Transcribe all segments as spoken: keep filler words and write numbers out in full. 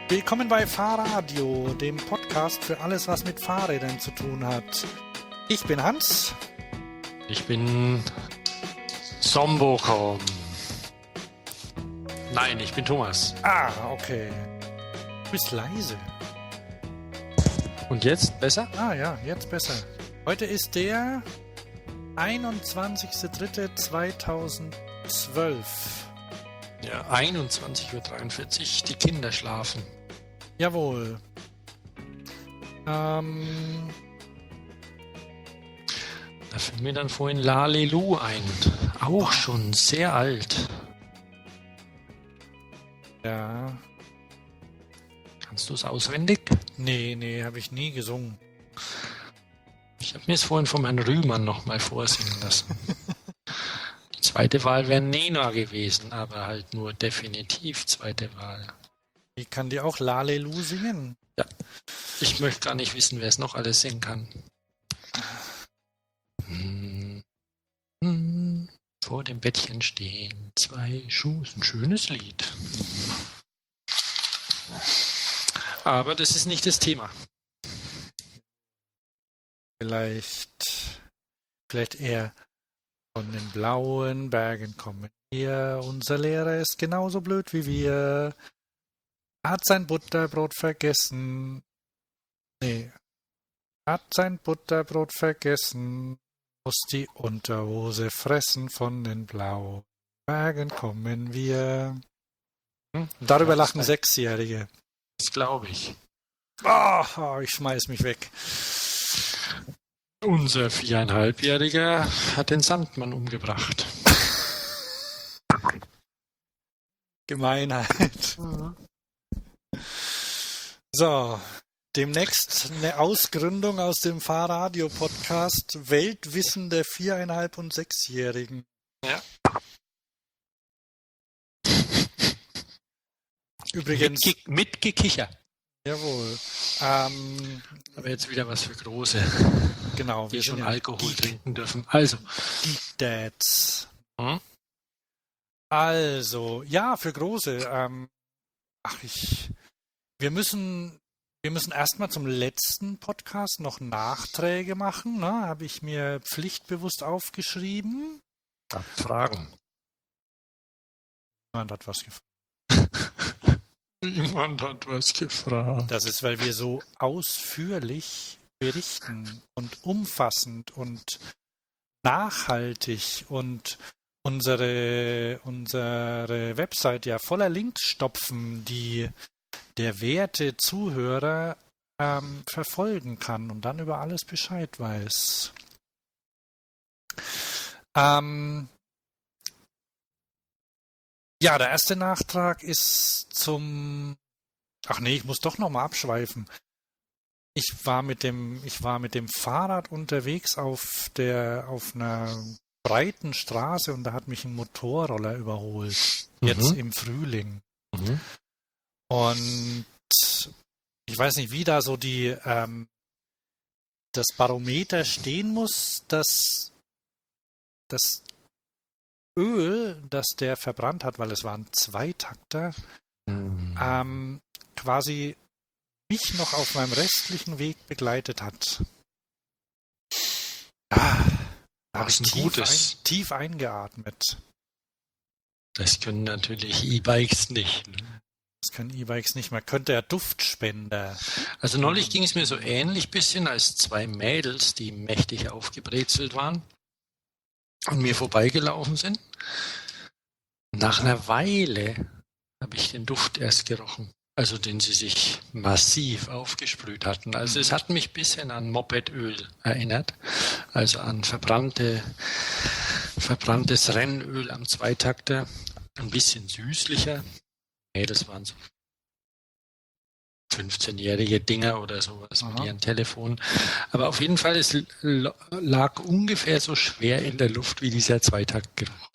Willkommen bei Fahrradio, dem Podcast für alles, was mit Fahrrädern zu tun hat. Ich bin Hans. Ich bin Sombocom. Nein, ich bin Thomas. Ah, okay. Du bist leise. Und jetzt besser? Ah ja, jetzt besser. Heute ist der einundzwanzigster dritter zweitausendzwölf. Ja, einundzwanzig Uhr dreiundvierzig. Die Kinder schlafen. Jawohl. Ähm... Da fiel mir dann vorhin Lalelu ein. Auch schon sehr alt. Ja. Kannst du es auswendig? Nee, nee, habe ich nie gesungen. Ich habe mir es vorhin vom Herrn Rühmann nochmal vorsingen lassen. Die zweite Wahl wäre Nena gewesen, aber halt nur definitiv zweite Wahl. Ich kann dir auch Lalelu singen. Ja. Ich möchte gar nicht wissen, wer es noch alles singen kann. Hm. Hm. Vor dem Bettchen stehen zwei Schuhe. Ein schönes Lied. Aber das ist nicht das Thema. Vielleicht, vielleicht eher von den blauen Bergen kommen wir. Unser Lehrer ist genauso blöd wie wir. Hat sein Butterbrot vergessen. Nee. Hat sein Butterbrot vergessen. Muss die Unterhose fressen von den blauen Bergen kommen wir. Hm? Darüber lachen Sechsjährige. Das glaube ich. Oh, ich schmeiß mich weg. Unser Viereinhalbjähriger hat den Sandmann umgebracht. Gemeinheit. Mhm. So, demnächst eine Ausgründung aus dem Fahrradio-Podcast Weltwissen der Viereinhalb- und Sechsjährigen. Ja. Übrigens. Mitge- Mitgekicher. Jawohl. Ähm, Aber jetzt wieder was für Große, genau, die wir schon sind ja Alkohol Geek, trinken dürfen. Also. Geek Dads. Hm? Also, ja, für Große. Ähm, ach, ich. Wir müssen. Wir müssen erstmal zum letzten Podcast noch Nachträge machen. Ne? Habe ich mir pflichtbewusst aufgeschrieben. Ja, Fragen. Niemand hat was gefragt. Niemand hat was gefragt. Das ist, weil wir so ausführlich berichten und umfassend und nachhaltig und unsere, unsere Website ja voller Links stopfen, die der werte Zuhörer ähm, verfolgen kann und dann über alles Bescheid weiß. Ähm, ja, der erste Nachtrag ist zum... Ach nee, ich muss doch nochmal abschweifen. Ich war mit dem, ich war mit dem Fahrrad unterwegs auf der, auf einer breiten Straße und da hat mich ein Motorroller überholt. Jetzt Mhm. im Frühling. Mhm. Und ich weiß nicht, wie da so die ähm, das Barometer stehen muss, dass das Öl, das der verbrannt hat, weil es war ein Zweitakter, Mhm. ähm, quasi mich noch auf meinem restlichen Weg begleitet hat. Ah, da habe ich Was ein tief, Gutes. ein, tief eingeatmet. Das können natürlich E-Bikes nicht. Ne? Das können E-Bikes nicht mehr. Könnte er Duftspender. Also neulich ging es mir so ähnlich bisschen, als zwei Mädels, die mächtig aufgebrezelt waren und mir vorbeigelaufen sind. Nach einer Weile habe ich den Duft erst gerochen, also den sie sich massiv aufgesprüht hatten. Also es hat mich ein bisschen an Mopedöl erinnert, also an verbrannte, verbranntes Rennöl am Zweitakter, ein bisschen süßlicher. Nee, das waren so fünfzehnjährige Dinger oder sowas Aha. mit ihren Telefonen. Aber auf jeden Fall, es l- lag ungefähr so schwer in der Luft wie dieser Zweitaktgeruch.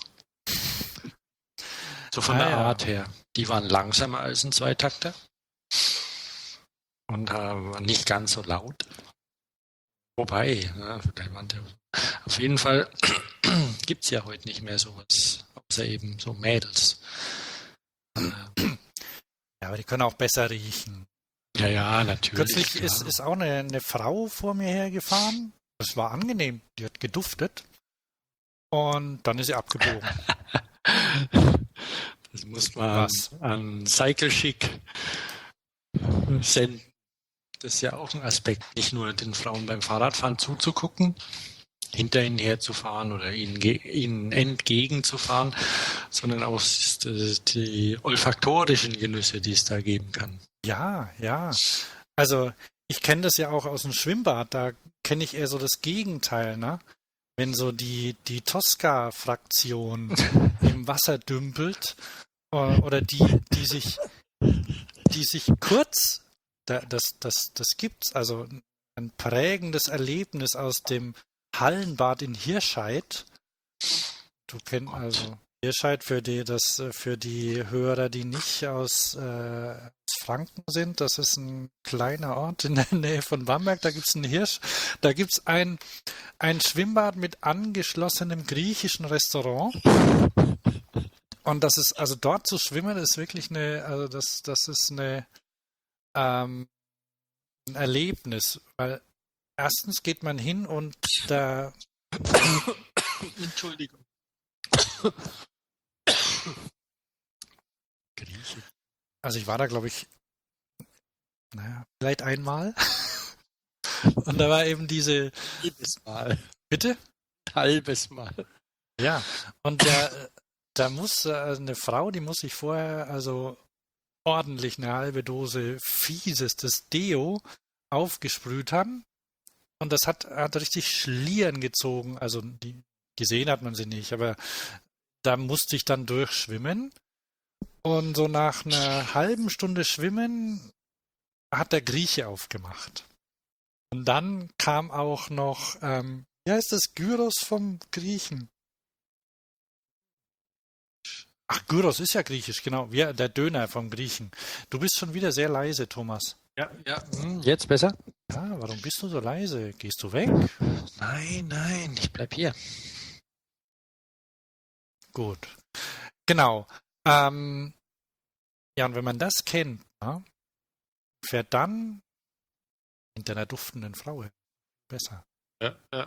So von Ah, der ja. Art her. Die waren langsamer als ein Zweitakter und äh, waren nicht ganz so laut. Wobei, ne, vielleicht waren die- auf jeden Fall gibt es ja heute nicht mehr sowas, außer eben so Mädels. Äh, Ja, aber die können auch besser riechen. Ja, ja, natürlich. Kürzlich ist, ist auch eine, eine Frau vor mir hergefahren. Das war angenehm. Die hat geduftet. Und dann ist sie abgebogen. Das muss man Was? an Cycle Chic senden. Das ist ja auch ein Aspekt, nicht nur den Frauen beim Fahrradfahren zuzugucken, hinter ihnen herzufahren oder ihnen, ihnen entgegenzufahren, sondern auch die olfaktorischen Genüsse, die es da geben kann. Ja, ja. Also ich kenne das ja auch aus dem Schwimmbad. Da kenne ich eher so das Gegenteil, ne? Wenn so die, die Tosca-Fraktion im Wasser dümpelt oder die, die sich, die sich kurz, das, das, das gibt's, also ein prägendes Erlebnis aus dem Hallenbad in Hirscheid. Du kennst Gott. also Hirscheid für die, das, für die Hörer, die nicht aus, äh, aus Franken sind. Das ist ein kleiner Ort in der Nähe von Bamberg. Da gibt es einen Hirsch. Da gibt es ein, ein Schwimmbad mit angeschlossenem griechischen Restaurant. Und das ist, also dort zu schwimmen, ist wirklich eine, also das, das ist eine, ähm, ein Erlebnis. Weil erstens geht man hin und da. Entschuldigung. Grieche. Also ich war da, glaube ich, naja, vielleicht einmal. Und da war eben diese. Halbes Mal. Bitte? Halbes Mal. Ja. Und der, da muss also eine Frau, die muss sich vorher also ordentlich eine halbe Dose fiesestes Deo aufgesprüht haben. Und das hat, hat richtig Schlieren gezogen. Also die, gesehen hat man sie nicht, aber da musste ich dann durchschwimmen. Und so nach einer halben Stunde Schwimmen hat der Grieche aufgemacht. Und dann kam auch noch, ähm, wie heißt das, Gyros vom Griechen? Ach, Gyros ist ja griechisch, genau. Ja, der Döner vom Griechen. Du bist schon wieder sehr leise, Thomas. Ja, ja. Jetzt besser? Ja, warum bist du so leise? Gehst du weg? Nein, nein, ich bleib hier. Gut. Genau. Ähm, ja, und wenn man das kennt, ja, fährt dann hinter einer duftenden Frau hin. Besser. Ja, ja.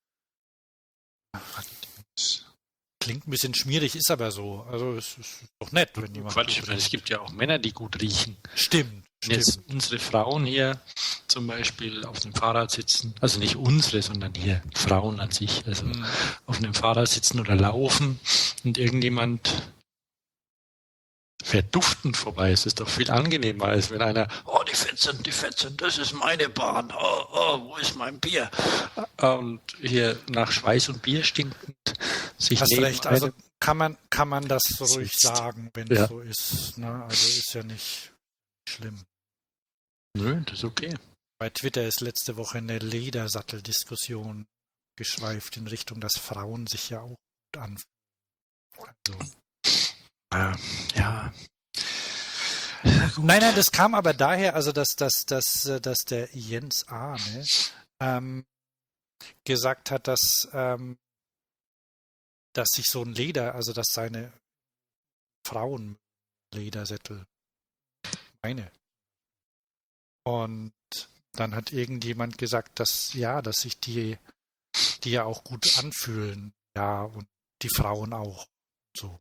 Klingt ein bisschen schmierig, ist aber so. Also es ist doch nett, wenn jemand. Quatsch, weil es gibt ja auch Männer, die gut riechen. Stimmt. Wenn jetzt Stimmt. unsere Frauen hier zum Beispiel auf dem Fahrrad sitzen, also nicht unsere, sondern hier Frauen an sich, also Mhm. auf einem Fahrrad sitzen oder laufen und irgendjemand fährt duftend vorbei. Es ist doch viel angenehmer, als wenn einer, oh, die Fetzen, die Fetzen, das ist meine Bahn, oh, oh, wo ist mein Bier? Und hier nach Schweiß und Bier stinkend sich Hast neben recht, also einem- kann man, kann man das Sitzt. ruhig sagen, wenn es Ja. so ist. Ne? Also ist ja nicht schlimm. Nö, das ist okay. Bei Twitter ist letzte Woche eine Ledersatteldiskussion geschweift in Richtung, dass Frauen sich ja auch gut anfühlen. Also, Ja, ja. nein, nein, das kam aber daher, also dass, dass, dass, dass der Jens Ahne ähm, gesagt hat, dass, ähm, dass sich so ein Leder, also dass seine Frauen Ledersättel meine. Und dann hat irgendjemand gesagt, dass ja, dass sich die, die ja auch gut anfühlen, ja, und die Frauen auch. So.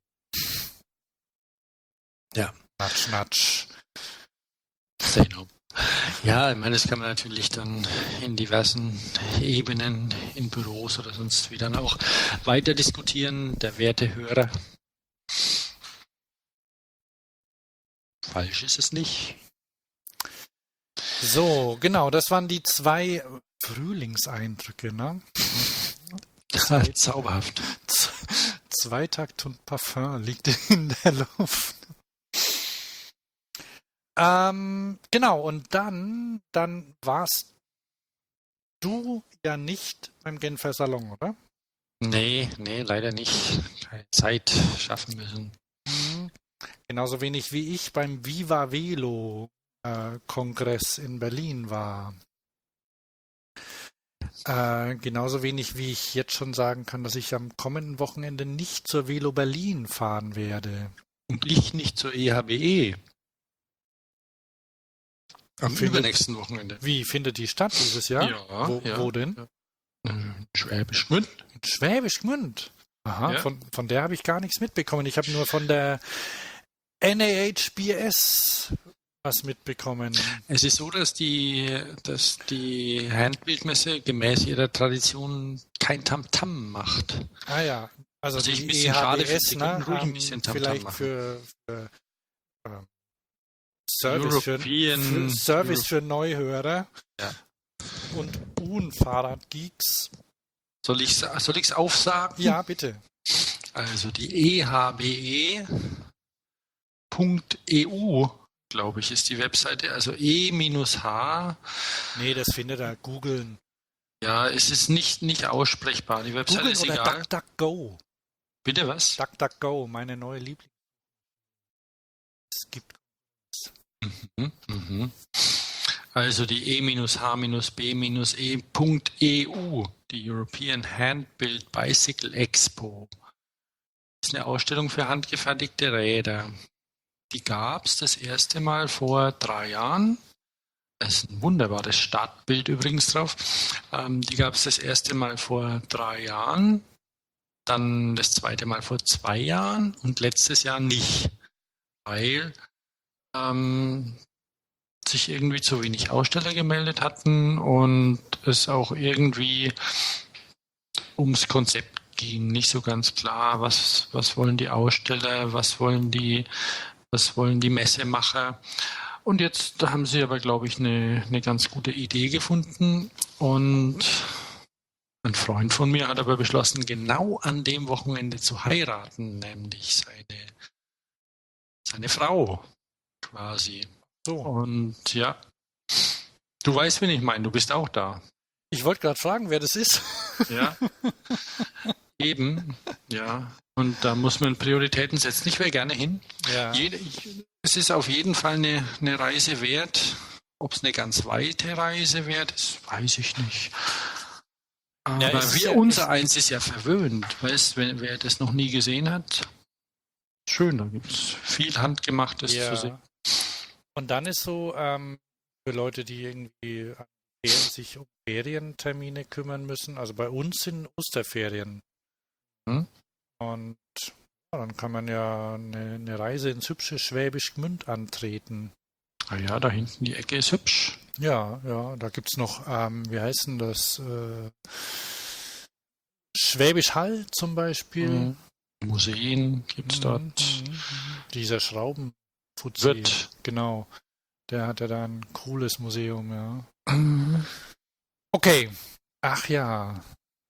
Ja. Natsch, natsch. Say no. Ja, ich meine, das kann man natürlich dann in diversen Ebenen, in Büros oder sonst wie dann auch weiter diskutieren. Der werte Hörer. Falsch ist es nicht. So, genau, das waren die zwei Frühlingseindrücke, ne? Ja, zauberhaft. Z- Zweitakt und Parfum liegt in der Luft. Ähm, genau, und dann, dann warst du ja nicht beim Genfer Salon, oder? Nee, nee, leider nicht. Keine Zeit schaffen müssen. Mhm. Genauso wenig wie ich beim Viva Velo äh, Kongress in Berlin war. Äh, genauso wenig wie ich jetzt schon sagen kann, dass ich am kommenden Wochenende nicht zur Velo Berlin fahren werde. Und ich nicht zur E H B E. Am findet, übernächsten Wochenende. Wie findet die statt dieses Jahr? Ja. Wo, ja, wo denn? Ja. In Schwäbisch Gmünd. In Schwäbisch Gmünd. Aha, Ja. von, von der habe ich gar nichts mitbekommen. Ich habe nur von der N A H B S was mitbekommen. Es ist so, dass die, dass die Handbildmesse gemäß ihrer Tradition kein Tamtam macht. Ah ja, also Was ich die ein bisschen schade finde, E H B S, sie ne, könnten ruhig ein haben bisschen Tamtam vielleicht machen. für, für ähm, Service, für, European- für Service Euro- für Neuhörer Ja. und Unfahrradgeeks. Soll ich soll ich's aufsagen? Ja, bitte. Also die E H B E Punkt E U, glaube ich, ist die Webseite. Also E-H. Nee, das findet er. Googeln. Ja, es ist nicht, nicht aussprechbar. Die Webseite Googeln ist oder egal. DuckDuckGo. Bitte was? DuckDuckGo, meine neue Lieblings. Es gibt. Mhm, mhm. Also die E-H-B-E Punkt E U, die European Handbuilt Bicycle Expo. Das ist eine Ausstellung für handgefertigte Räder. Die gab es das erste Mal vor drei Jahren. Da ist ein wunderbares Startbild übrigens drauf. Ähm, die gab es das erste Mal vor drei Jahren, dann das zweite Mal vor zwei Jahren und letztes Jahr nicht, weil ähm, sich irgendwie zu wenig Aussteller gemeldet hatten und es auch irgendwie ums Konzept ging. Nicht so ganz klar, was, was wollen die Aussteller, was wollen die, was wollen die Messemacher. Und jetzt haben sie aber, glaube ich, eine, eine ganz gute Idee gefunden. Und ein Freund von mir hat aber beschlossen, genau an dem Wochenende zu heiraten, nämlich seine, seine Frau quasi. So. Und ja, du weißt, wen ich meine, du bist auch da. Ich wollte gerade fragen, wer das ist. Ja, eben, ja. Und da muss man Prioritäten setzen. Ich wäre gerne hin. Ja. Jede, ich, es ist auf jeden Fall eine, eine Reise wert. Ob es eine ganz weite Reise wert ist, weiß ich nicht. Aber Ja, es ist wir, ja- unser eins ist ja verwöhnt. Weißt, wenn wer das noch nie gesehen hat, schön, da gibt es viel Handgemachtes Ja. zu sehen. Und dann ist so, ähm, für Leute, die irgendwie an Ferien- sich um Ferientermine kümmern müssen, also bei uns sind Osterferien. Hm? Und ja, dann kann man ja eine, eine Reise ins hübsche Schwäbisch Gmünd antreten. Ah ja, da hinten die Ecke ist hübsch. Ja, ja, da gibt es noch, ähm, wie heißt denn das? Äh, Schwäbisch Hall zum Beispiel. Mhm. Museen gibt es dort. Mhm, mhm. Dieser Schraubenfuzzi. Wird. Genau. Der hat ja da ein cooles Museum, ja. Mhm. Okay. Ach ja.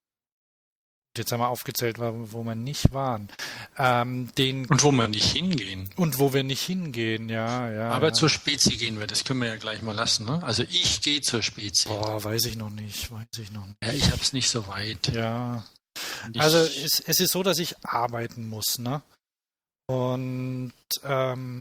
Jetzt haben wir aufgezählt, wo wo wir nicht waren. Ähm, den Und wo wir nicht hingehen. und wo wir nicht hingehen, ja, ja. Aber ja. zur Spezi gehen wir, das können wir ja gleich mal lassen. Ne? Also ich gehe zur Spezi. Boah, weiß ich noch nicht, weiß ich noch nicht. Ja, ich habe es nicht so weit. Ja. Und ich, Also es, es ist so, dass ich arbeiten muss, ne? Und ähm,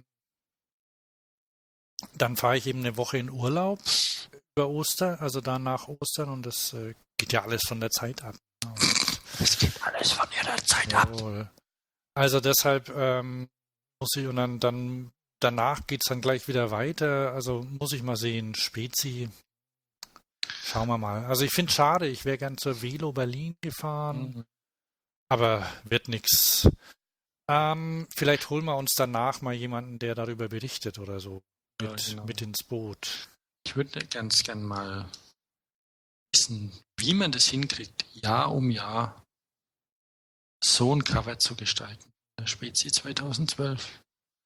dann fahre ich eben eine Woche in Urlaub über Oster, also dann nach Ostern und das äh, geht ja alles von der Zeit ab. Ne? es geht alles von ihrer Zeit Und, ab. jawohl. Also deshalb ähm, muss ich und dann, dann danach geht es dann gleich wieder weiter. Also muss ich mal sehen, Spezi. Schauen wir mal. Also ich finde es schade, ich wäre gern zur Velo Berlin gefahren. Mhm. Aber wird nix. Ähm, vielleicht holen wir uns danach mal jemanden, der darüber berichtet oder so. Ja, Mit, genau. mit ins Boot. Ich würde ganz gern mal wissen, wie man das hinkriegt, Jahr um Jahr so ein Cover zu gestalten. Der Spezi zweitausendzwölf.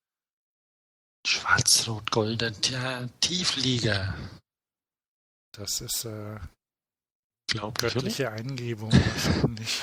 Schwarz-Rot-Golden, ja, Tieflieger. Das ist äh, Glaublich, oder? göttliche Eingebung wahrscheinlich.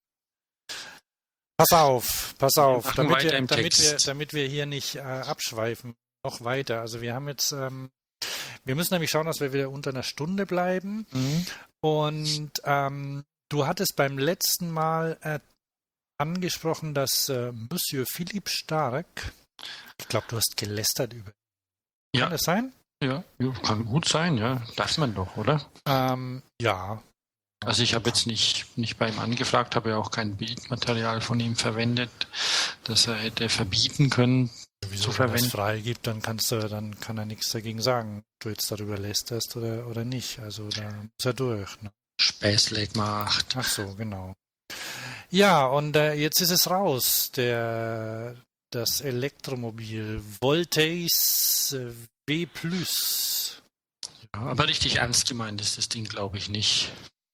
Pass auf, pass auf, machen damit weiter wir, im damit, wir, Text. damit wir hier nicht äh, abschweifen. Noch weiter. Also wir haben jetzt, ähm, wir müssen nämlich schauen, dass wir wieder unter einer Stunde bleiben. Mhm. Und ähm, du hattest beim letzten Mal äh, angesprochen, dass äh, Monsieur Philippe Starck, ich glaube, du hast gelästert über ihn. Ja. Kann das sein? Ja, ja, kann gut sein, ja. Darf man doch, oder? Ähm, ja. Also ich habe jetzt nicht, nicht bei ihm angefragt, habe ja auch kein Bildmaterial von ihm verwendet. das er hätte verbieten können Wieso, zu wenn verwenden. es frei gibt, dann kannst du, dann kann er nichts dagegen sagen, ob du jetzt darüber lästerst oder, oder nicht. Also da muss er durch. Ne? Späßle gemacht. Ach so, genau. Ja, und äh, jetzt ist es raus. Der, das Elektromobil Voltace äh, W plus. Ja, aber richtig ernst gemeint ist das Ding, glaube ich, nicht.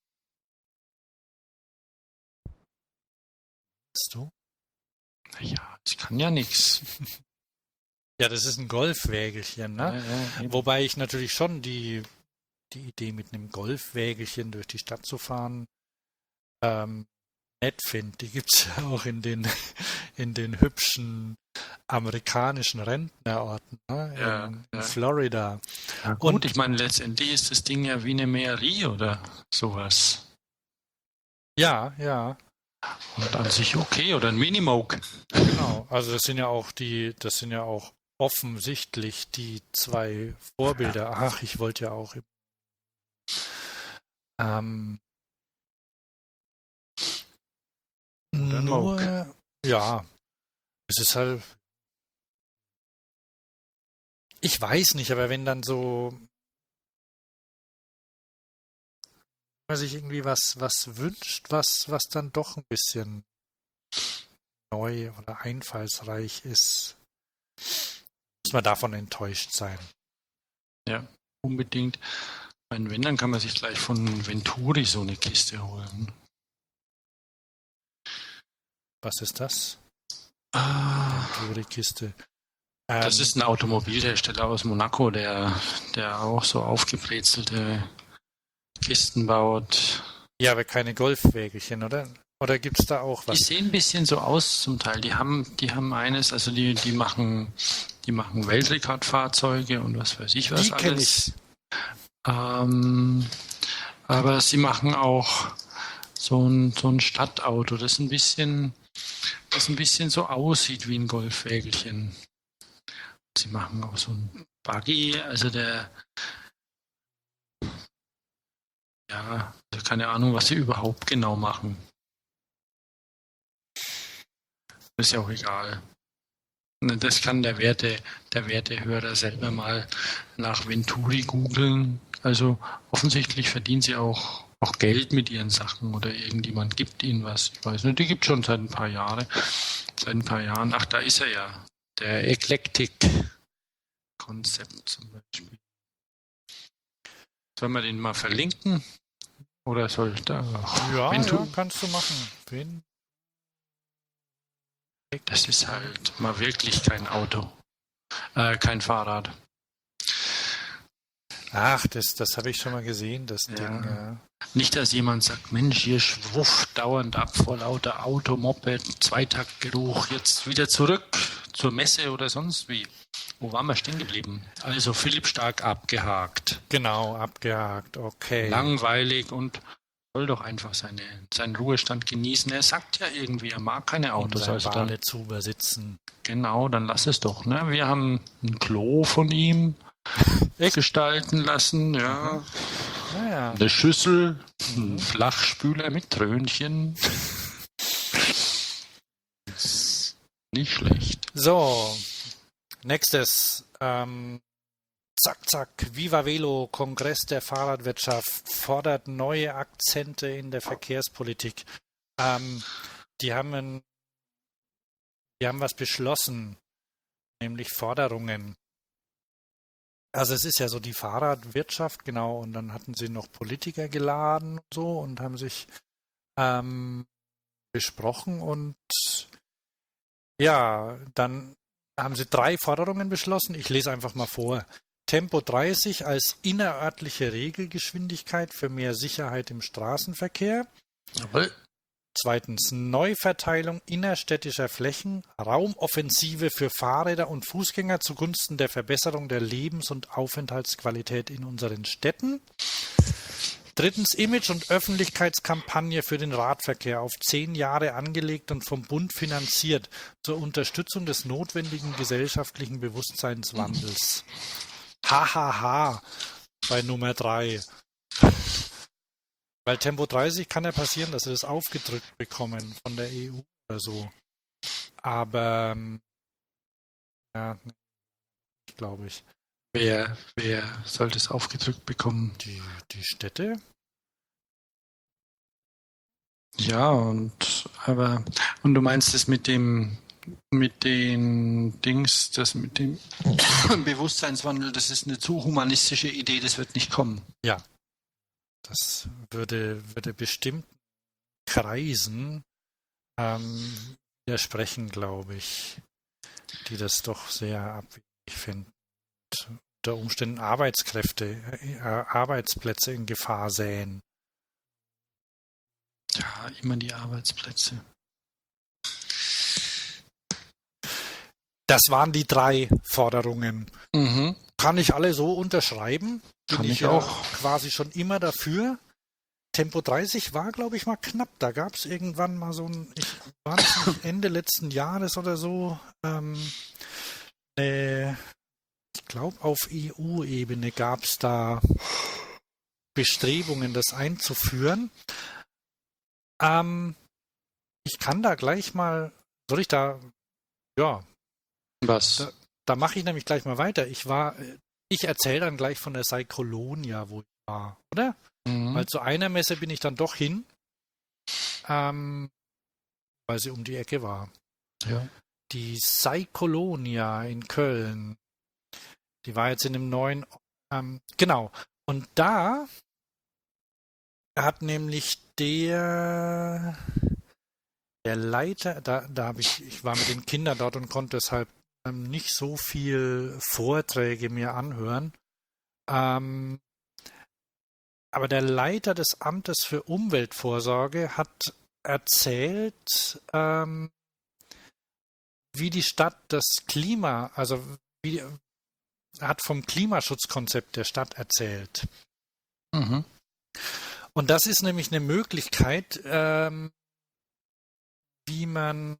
Weißt du? Naja, ich kann ja nichts. Ja, das ist ein Golfwägelchen, ne? Ja, ja, Wobei ich natürlich schon die, die Idee, mit einem Golfwägelchen durch die Stadt zu fahren, ähm, nett finde. Die gibt es ja auch in den, in den hübschen amerikanischen Rentnerorten, ne? In, Ja, in ja. Florida. ja, gut, Und- ich meine, letztendlich ist das Ding ja wie eine Mairie oder sowas. Ja, ja, Und an sich okay, oder ein Minimoke. genau. Also das sind ja auch die, das sind ja auch offensichtlich die zwei Vorbilder. Ach, ich wollte ja auch. Ähm, Oder ein nur, Moke. ja, es ist halt. Ich weiß nicht, aber wenn dann so, wenn man sich irgendwie was, was wünscht, was, was dann doch ein bisschen neu oder einfallsreich ist, muss man davon enttäuscht sein. Ja, unbedingt. Ich meine, wenn, dann kann man sich gleich von Venturi so eine Kiste holen. Was ist das? Ah, Venturi-Kiste. das Ähm, ist ein Automobilhersteller aus Monaco, der, der auch so aufgebrezelte Kisten baut. ja, aber keine Golfwägelchen, oder? Oder gibt es da auch Die was? sehen ein bisschen so aus zum Teil. Die haben, die haben eines, also die, die machen, die machen Weltrekordfahrzeuge und was weiß ich was Die kenn alles. Ähm, aber sie machen auch so ein, so ein Stadtauto, das ein bisschen, das ein bisschen so aussieht wie ein Golfwägelchen. Sie machen auch so ein Buggy, also der, ja, also keine Ahnung, was sie überhaupt genau machen. Ist ja auch egal. Das kann der Werte, der Wertehörer selber mal nach Venturi googeln. Also offensichtlich verdienen sie auch, auch Geld mit ihren Sachen oder irgendjemand gibt ihnen was. Ich weiß nicht, die gibt es schon seit ein paar Jahren. Seit ein paar Jahren. Ach, da ist er ja. Der Eclectic-Konzept zum Beispiel. Sollen wir den mal verlinken? Oder soll ich da? Ja, Ventu- ja, kannst du machen. Wen? Das ist halt mal wirklich kein Auto. Äh, kein Fahrrad. Ach, das, das habe ich schon mal gesehen, das Ja. Ding. Ja. Nicht, dass jemand sagt, Mensch, hier schwufft dauernd ab vor lauter Auto, Moped, Zweitaktgeruch, jetzt wieder zurück zur Messe oder sonst wie. Wo waren wir stehen geblieben? Also Philipp Stark abgehakt. Genau, abgehakt, okay. Langweilig und soll doch einfach seine, seinen Ruhestand genießen. Er sagt ja irgendwie, er mag keine In Autos. seinem Also dann, Badezuber sitzen. genau, dann lass es doch. Ne? Wir haben ein Klo von ihm Echt? gestalten lassen, ja. Naja. Eine Schüssel, ein Flachspüler mit Trönchen. Ist nicht schlecht. So, nächstes. Ähm, zack, zack. Viva Velo, Kongress der Fahrradwirtschaft, fordert neue Akzente in der Verkehrspolitik. Ähm, die haben ein, die haben was beschlossen, nämlich Forderungen. Also es ist ja so die Fahrradwirtschaft, genau, und dann hatten sie noch Politiker geladen und so und haben sich ähm, besprochen und ja, dann haben sie drei Forderungen beschlossen. Ich lese einfach mal vor. Tempo dreißig als innerörtliche Regelgeschwindigkeit für mehr Sicherheit im Straßenverkehr. Jawohl. Zweitens, Neuverteilung innerstädtischer Flächen, Raumoffensive für Fahrräder und Fußgänger zugunsten der Verbesserung der Lebens- und Aufenthaltsqualität in unseren Städten. Drittens, Image- und Öffentlichkeitskampagne für den Radverkehr auf zehn Jahre angelegt und vom Bund finanziert zur Unterstützung des notwendigen gesellschaftlichen Bewusstseinswandels. Hahaha bei Nummer drei. Weil Tempo dreißig kann ja passieren, dass sie das aufgedrückt bekommen von der E U oder so. Aber ähm, ja, glaube ich. Wer, wer soll das aufgedrückt bekommen? Die, die Städte? Ja, und aber und du meinst es mit dem mit den Dings, das mit dem Bewusstseinswandel, das ist eine zu humanistische Idee, das wird nicht kommen. Ja. Das würde, würde bestimmt Kreisen ähm, widersprechen, glaube ich, die das doch sehr abwegig finden. Und unter Umständen Arbeitskräfte, äh, Arbeitsplätze in Gefahr säen. Ja, immer die Arbeitsplätze. Das waren die drei Forderungen. Mhm. Kann ich alle so unterschreiben? Bin Kann ich, ich ja auch. quasi schon immer dafür. Tempo dreißig war, glaube ich, mal knapp. Da gab es irgendwann mal so ein, ich war das nicht Ende letzten Jahres oder so, ähm, äh, ich glaube, auf E U-Ebene gab es da Bestrebungen, das einzuführen. Ähm, ich kann da gleich mal, soll ich da, ja, Was? da, da mache ich nämlich gleich mal weiter. Ich war, ich erzähle dann gleich von der Cyclonia, wo ich war, oder? Mhm. Weil zu einer Messe bin ich dann doch hin, ähm, weil sie um die Ecke war. Ja. Die Cyclonia in Köln, die war jetzt in dem neuen, ähm, genau. Und da hat nämlich der, der Leiter, da, da habe ich, ich war mit den Kindern dort und konnte deshalb ähm, nicht so viel Vorträge mir anhören. Ähm, aber der Leiter des Amtes für Umweltvorsorge hat erzählt, ähm, wie die Stadt das Klima, also wie, er hat vom Klimaschutzkonzept der Stadt erzählt. Mhm. Und das ist nämlich eine Möglichkeit, ähm, wie man,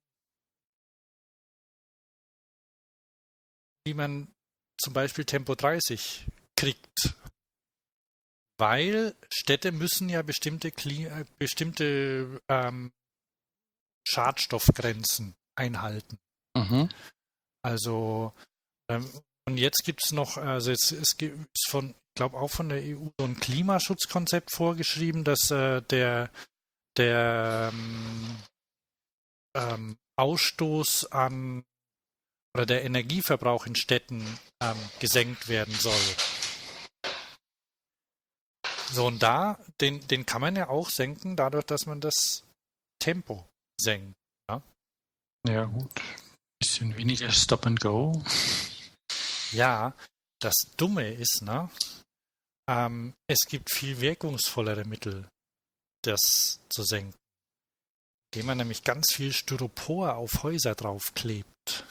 wie man zum Beispiel Tempo dreißig kriegt. Weil Städte müssen ja bestimmte, Kli- bestimmte ähm, Schadstoffgrenzen einhalten. Mhm. Also ähm, und jetzt gibt es noch, also es, es gibt von, ich glaube auch von der E U so ein Klimaschutzkonzept vorgeschrieben, dass äh, der der ähm, ähm, Ausstoß an oder der Energieverbrauch in Städten ähm, gesenkt werden soll. So, und da, den, den kann man ja auch senken, dadurch, dass man das Tempo senkt. Ja, Ja, gut. Bisschen weniger Stop and Go. ja, das Dumme ist, ne? Ähm, es gibt viel wirkungsvollere Mittel, das zu senken, indem man nämlich ganz viel Styropor auf Häuser draufklebt.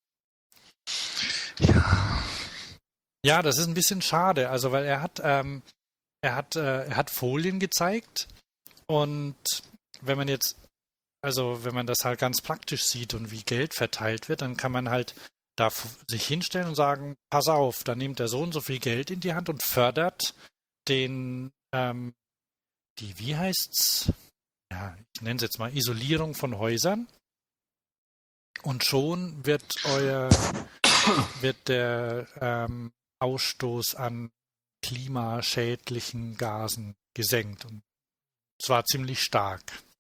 Ja. Ja, das ist ein bisschen schade, also weil er hat, ähm, er hat, äh, er hat Folien gezeigt und wenn man jetzt, also wenn man das halt ganz praktisch sieht und wie Geld verteilt wird, dann kann man halt da f- sich hinstellen und sagen, pass auf, dann nimmt der so und so viel Geld in die Hand und fördert den, ähm, die, wie heißt's? Ja, ich nenne es jetzt mal Isolierung von Häusern. Und schon wird euer, wird der ähm, Ausstoß an klimaschädlichen Gasen gesenkt. Und zwar ziemlich stark.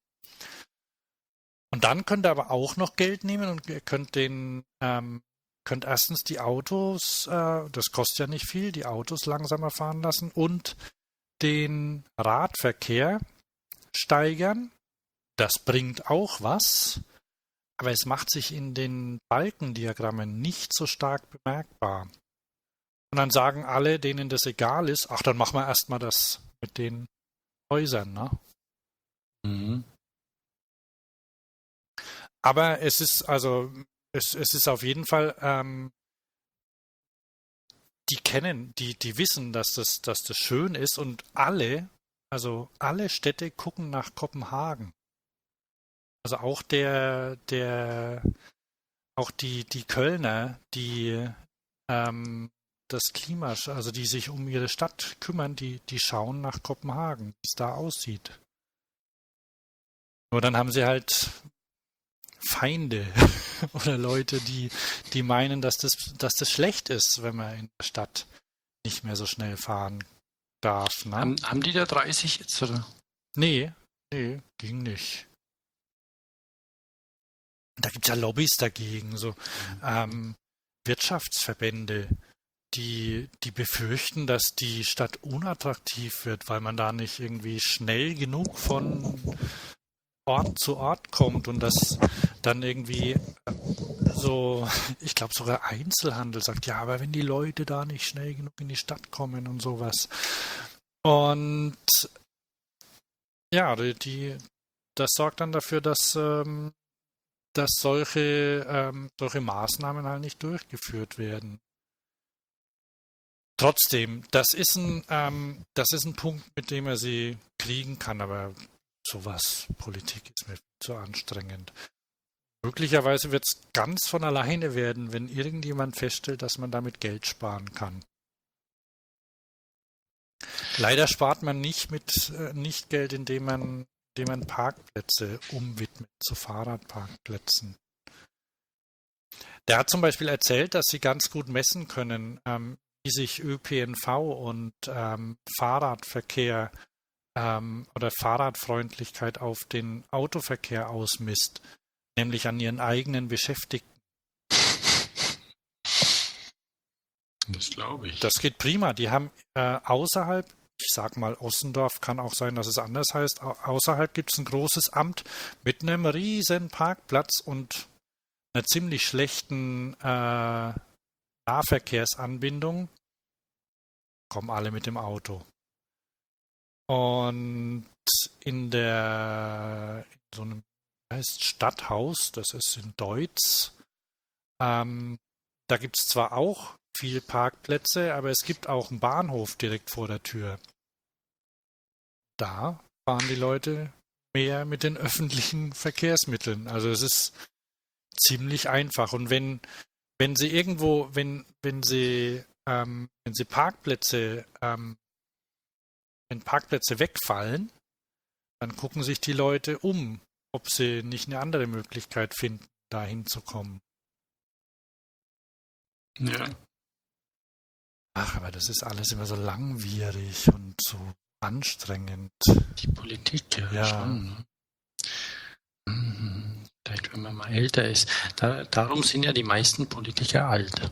Und dann könnt ihr aber auch noch Geld nehmen und ihr könnt den, ähm, könnt erstens die Autos, äh, das kostet ja nicht viel, die Autos langsamer fahren lassen und den Radverkehr steigern. Das bringt auch was, aber es macht sich in den Balkendiagrammen nicht so stark bemerkbar. Und dann sagen alle, denen das egal ist, ach, dann machen wir erstmal das mit den Häusern, ne? Mhm. Aber es ist also, es, es ist auf jeden Fall, ähm, die kennen, die, die wissen, dass das, dass das schön ist und alle, also alle Städte gucken nach Kopenhagen. Also auch der, der, auch die, die Kölner, die ähm, das Klima, also die sich um ihre Stadt kümmern, die, die schauen nach Kopenhagen, wie es da aussieht. Nur dann haben sie halt Feinde oder Leute, die, die meinen, dass das, dass das schlecht ist, wenn man in der Stadt nicht mehr so schnell fahren darf. Ne? Haben, haben die da dreißig jetzt, oder? Nee, nee, ging nicht. Da gibt es ja Lobbys dagegen, so ähm, Wirtschaftsverbände, die, die befürchten, dass die Stadt unattraktiv wird, weil man da nicht irgendwie schnell genug von Ort zu Ort kommt und dass dann irgendwie so, ich glaube sogar Einzelhandel sagt, ja, aber wenn die Leute da nicht schnell genug in die Stadt kommen und sowas. Und ja, die, die das sorgt dann dafür, dass, ähm, dass solche, ähm, solche Maßnahmen halt nicht durchgeführt werden. Trotzdem, das ist ein, ähm, das ist ein Punkt, mit dem er sie kriegen kann, aber sowas, Politik ist mir zu anstrengend. Möglicherweise wird es ganz von alleine werden, wenn irgendjemand feststellt, dass man damit Geld sparen kann. Leider spart man nicht mit äh, nicht Geld, indem man, indem man Parkplätze umwidmet zu Fahrradparkplätzen. Der hat zum Beispiel erzählt, dass sie ganz gut messen können, ähm, wie sich Ö P N V und ähm, Fahrradverkehr ähm, oder Fahrradfreundlichkeit auf den Autoverkehr ausmisst, nämlich an ihren eigenen Beschäftigten. Das glaube ich. Das geht prima. Die haben äh, außerhalb, ich sag mal Ossendorf, kann auch sein, dass es anders heißt, au- außerhalb gibt es ein großes Amt mit einem riesen Parkplatz und einer ziemlich schlechten äh, Nahverkehrsanbindung. Kommen alle mit dem Auto. Und in der in so einem heißt Stadthaus, das ist in Deutz, ähm, da gibt es zwar auch viel Parkplätze, aber es gibt auch einen Bahnhof direkt vor der Tür. Da fahren die Leute mehr mit den öffentlichen Verkehrsmitteln. Also es ist ziemlich einfach. Und wenn, wenn sie irgendwo, wenn, wenn sie, ähm, wenn sie Parkplätze, ähm, wenn Parkplätze wegfallen, dann gucken sich die Leute um, ob sie nicht eine andere Möglichkeit finden, da hinzukommen. Ja. Ach, aber das ist alles immer so langwierig und so anstrengend. Die Politik, ja, Ja. schon. Ne? Mhm. Vielleicht, wenn man mal älter ist. Da, darum sind ja die meisten Politiker alt.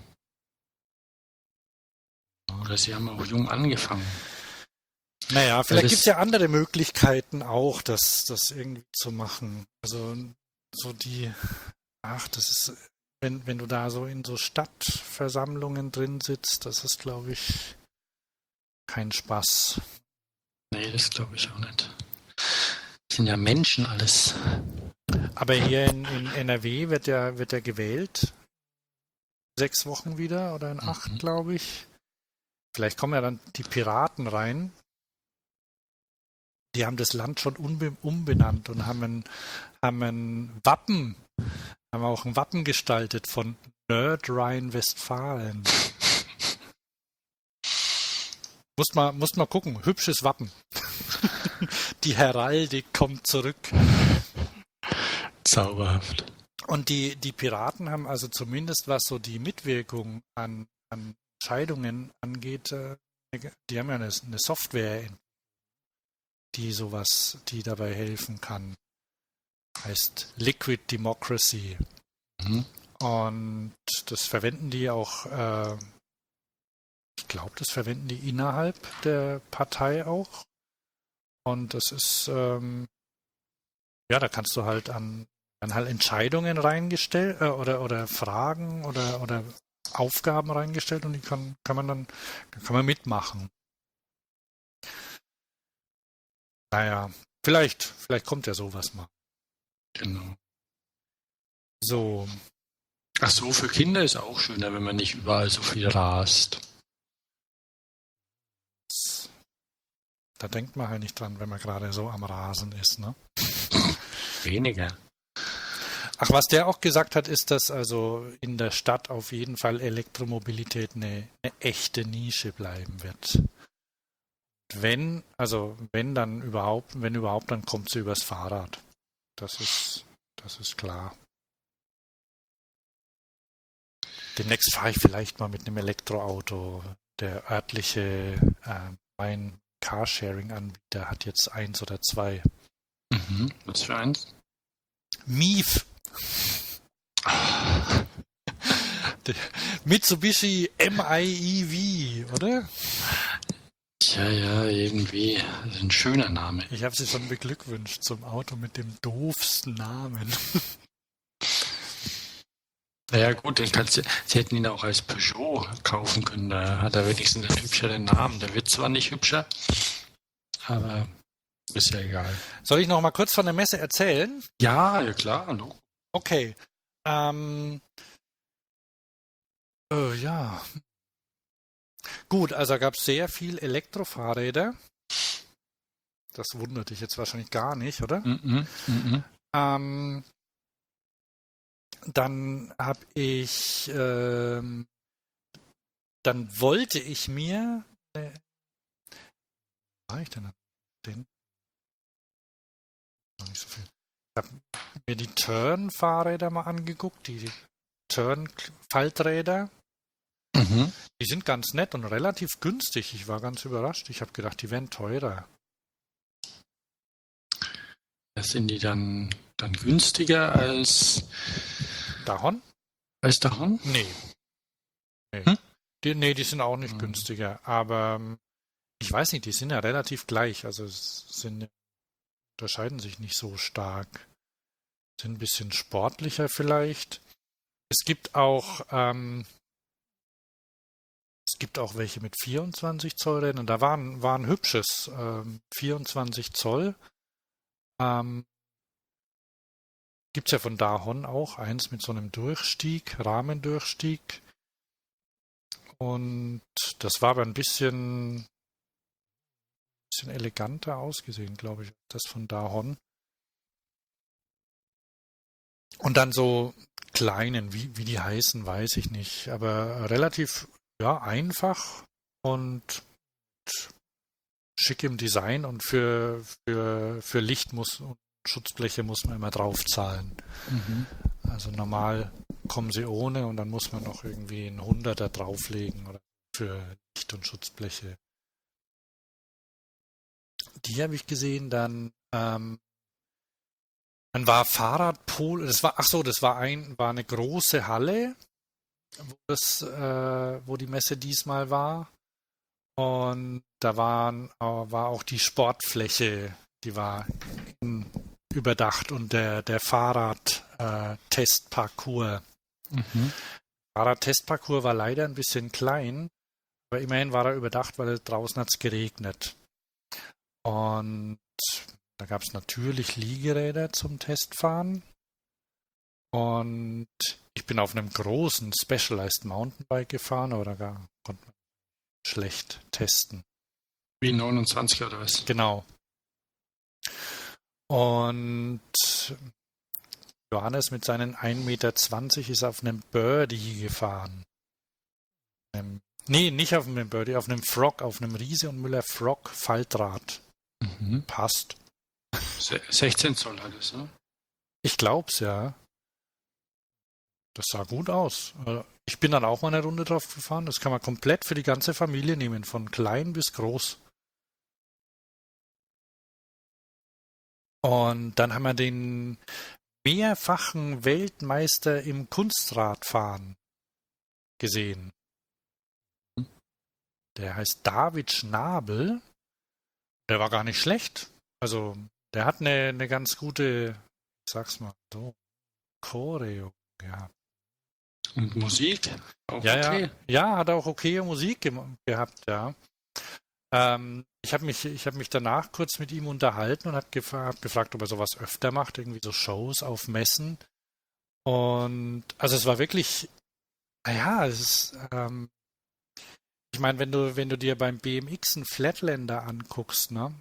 Oder sie haben auch jung angefangen. Naja, vielleicht das- gibt es ja andere Möglichkeiten auch, das, das irgendwie zu machen. Also so die, ach, das ist, wenn, wenn du da so in so Stadtversammlungen drin sitzt, das ist, glaube ich, kein Spaß. Nee, das glaube ich auch nicht. Das sind ja Menschen alles. Aber hier in, in N R W wird ja, wird ja gewählt. Sechs Wochen wieder oder in acht, Mhm. glaube ich. Vielleicht kommen ja dann die Piraten rein. Die haben das Land schon unbe- umbenannt und haben ein, haben ein Wappen, haben auch ein Wappen gestaltet von Nordrhein-Westfalen. Muss mal, muss mal gucken, hübsches Wappen. Die Heraldik kommt zurück. Zauberhaft. Und die, die Piraten haben also zumindest, was so die Mitwirkung an, an Entscheidungen angeht, äh, die haben ja eine, eine Software, die sowas, die dabei helfen kann. Heißt Liquid Democracy. Mhm. Und das verwenden die auch, äh, ich glaube, das verwenden die innerhalb der Partei auch. Und das ist, ähm, ja, da kannst du halt an dann halt Entscheidungen reingestellt äh, oder, oder Fragen oder, oder Aufgaben reingestellt und die kann, kann man dann kann man mitmachen. Naja, vielleicht, vielleicht kommt ja sowas mal. Genau. So, Ach so, für Kinder ist auch schöner, wenn man nicht überall so viel rast. da denkt man halt nicht dran, wenn man gerade so am Rasen ist, ne? Weniger. Ach, was der auch gesagt hat, ist, dass also in der Stadt auf jeden Fall Elektromobilität eine, eine echte Nische bleiben wird. Wenn, also wenn dann überhaupt, wenn überhaupt, dann kommt sie übers Fahrrad. Das ist, das ist klar. Demnächst fahre ich vielleicht mal mit einem Elektroauto. Der örtliche, äh, mein Carsharing-Anbieter hat jetzt eins oder zwei. Mhm. Was für eins? Mief. Mitsubishi M I E V, oder? Ja, ja, irgendwie. Das ist ein schöner Name. Ich habe sie schon beglückwünscht zum Auto mit dem doofsten Namen. Naja gut, den kannst du, sie hätten ihn auch als Peugeot kaufen können. Da hat er wenigstens einen hübscheren Namen. Der wird zwar nicht hübscher, aber ist ja egal. Soll ich noch mal kurz von der Messe erzählen? Ja, ja klar. Hallo. Okay. Ähm, äh, ja. Gut, also gab es sehr viel Elektrofahrräder. Das wundert dich jetzt wahrscheinlich gar nicht, oder? Mhm, mhm. Ähm, dann habe ich, ähm, dann wollte ich mir, äh, was war ich denn? Den? Noch nicht so viel. Ich habe mir die Turn-Fahrräder mal angeguckt, die Turn-Falträder. Mhm. Die sind ganz nett und relativ günstig. Ich war ganz überrascht. Ich habe gedacht, die wären teurer. Das sind die dann, dann günstiger als Dahon? als Dahon? Nee. Nee. Hm? Die, nee, die sind auch nicht Hm. günstiger. Aber ähm, ich weiß nicht, die sind ja relativ gleich. Also es sind, unterscheiden sich nicht so stark. Sind ein bisschen sportlicher vielleicht. Es gibt auch ähm, es gibt auch welche mit vierundzwanzig Zoll Rädern. Da war ein, war ein hübsches ähm, vierundzwanzig Zoll. Ähm, Gibt es ja von Dahon auch eins mit so einem Durchstieg, Rahmendurchstieg. Und das war aber ein bisschen, bisschen eleganter ausgesehen, glaube ich, das von Dahon. Und dann so kleinen, wie, wie die heißen, weiß ich nicht. Aber relativ ja, einfach und schick im Design und für, für, für Licht muss und Schutzbleche muss man immer draufzahlen. Mhm. Also normal kommen sie ohne und dann muss man noch irgendwie einen Hunderter drauflegen oder für Licht- und Schutzbleche. Die habe ich gesehen, dann ähm, dann war Fahrradpol, das war, ach so, das war ein, war eine große Halle, wo das, äh, wo die Messe diesmal war. Und da waren, äh, war auch die Sportfläche, die war in, überdacht und der, der Fahrrad-Testparcours. Äh, Mhm. Fahrrad-Testparcours war leider ein bisschen klein, aber immerhin war er überdacht, weil draußen hat es geregnet. Und da gab es natürlich Liegeräder zum Testfahren. Und ich bin auf einem großen Specialized Mountainbike gefahren, aber da konnte man schlecht testen. Wie neunundzwanzig oder was? Genau. Und Johannes mit seinen ein Meter zwanzig ist auf einem Birdie gefahren. Einem, nee, nicht auf einem Birdie, auf einem Frog, auf einem Riese und Müller Frog Faltrad. Mhm. Passt. sechzehn Zoll hat es, ne? Ich glaub's, ja. Das sah gut aus. Ich bin dann auch mal eine Runde drauf gefahren. Das kann man komplett für die ganze Familie nehmen, von klein bis groß. Und dann haben wir den mehrfachen Weltmeister im Kunstradfahren gesehen. Der heißt David Schnabel. Der war gar nicht schlecht. Also, der hat eine, eine ganz gute, ich sag's mal so, Choreo gehabt. Und Musik? Auch Ja, okay. ja, ja, hat auch okay Musik ge gehabt, ja. Ähm, ich habe mich, ich hab mich danach kurz mit ihm unterhalten und habe gefra hab gefragt, ob er sowas öfter macht, irgendwie so Shows auf Messen. Und also es war wirklich, naja, es ist, ähm, ich meine, wenn du, wenn du dir beim B M X einen Flatlander anguckst, ne,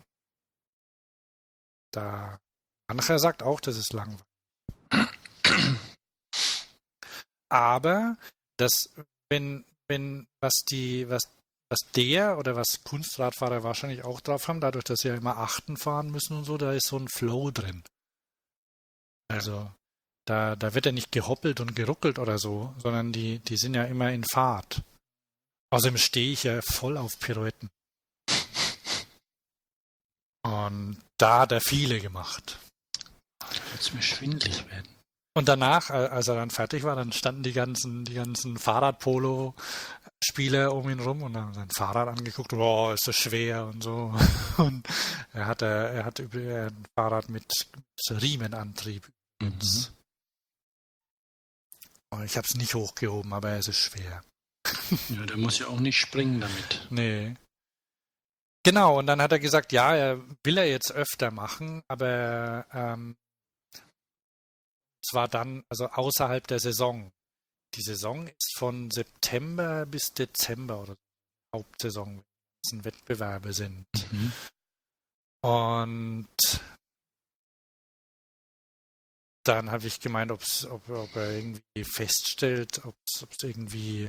da mancher sagt auch, das ist langweilig. Aber das, wenn, wenn, was die, was, was der oder was Kunstradfahrer wahrscheinlich auch drauf haben, dadurch, dass sie ja immer Achten fahren müssen und so, da ist so ein Flow drin. Also, Da, da wird er nicht gehoppelt und geruckelt oder so, sondern die, die sind ja immer in Fahrt. Außerdem stehe ich ja voll auf Pirouetten. Und da hat er viele gemacht. Da wird es mir schwindelig werden. Und danach, als er dann fertig war, dann standen die ganzen, die ganzen Fahrrad-Polo-Spieler um ihn rum und haben sein Fahrrad angeguckt. Boah, ist das schwer und so. Und er hatte, er hat über ein Fahrrad mit Riemenantrieb. Mhm. Ich habe es nicht hochgehoben, aber es ist schwer. Ja, der muss ja auch nicht springen damit. Nee. Genau, und dann hat er gesagt, ja, er will er jetzt öfter machen, aber ähm, zwar dann, also außerhalb der Saison. Die Saison ist von September bis Dezember oder Hauptsaison, wenn es Wettbewerbe sind. Mhm. Und dann habe ich gemeint, ob's, ob, ob er irgendwie feststellt, ob es irgendwie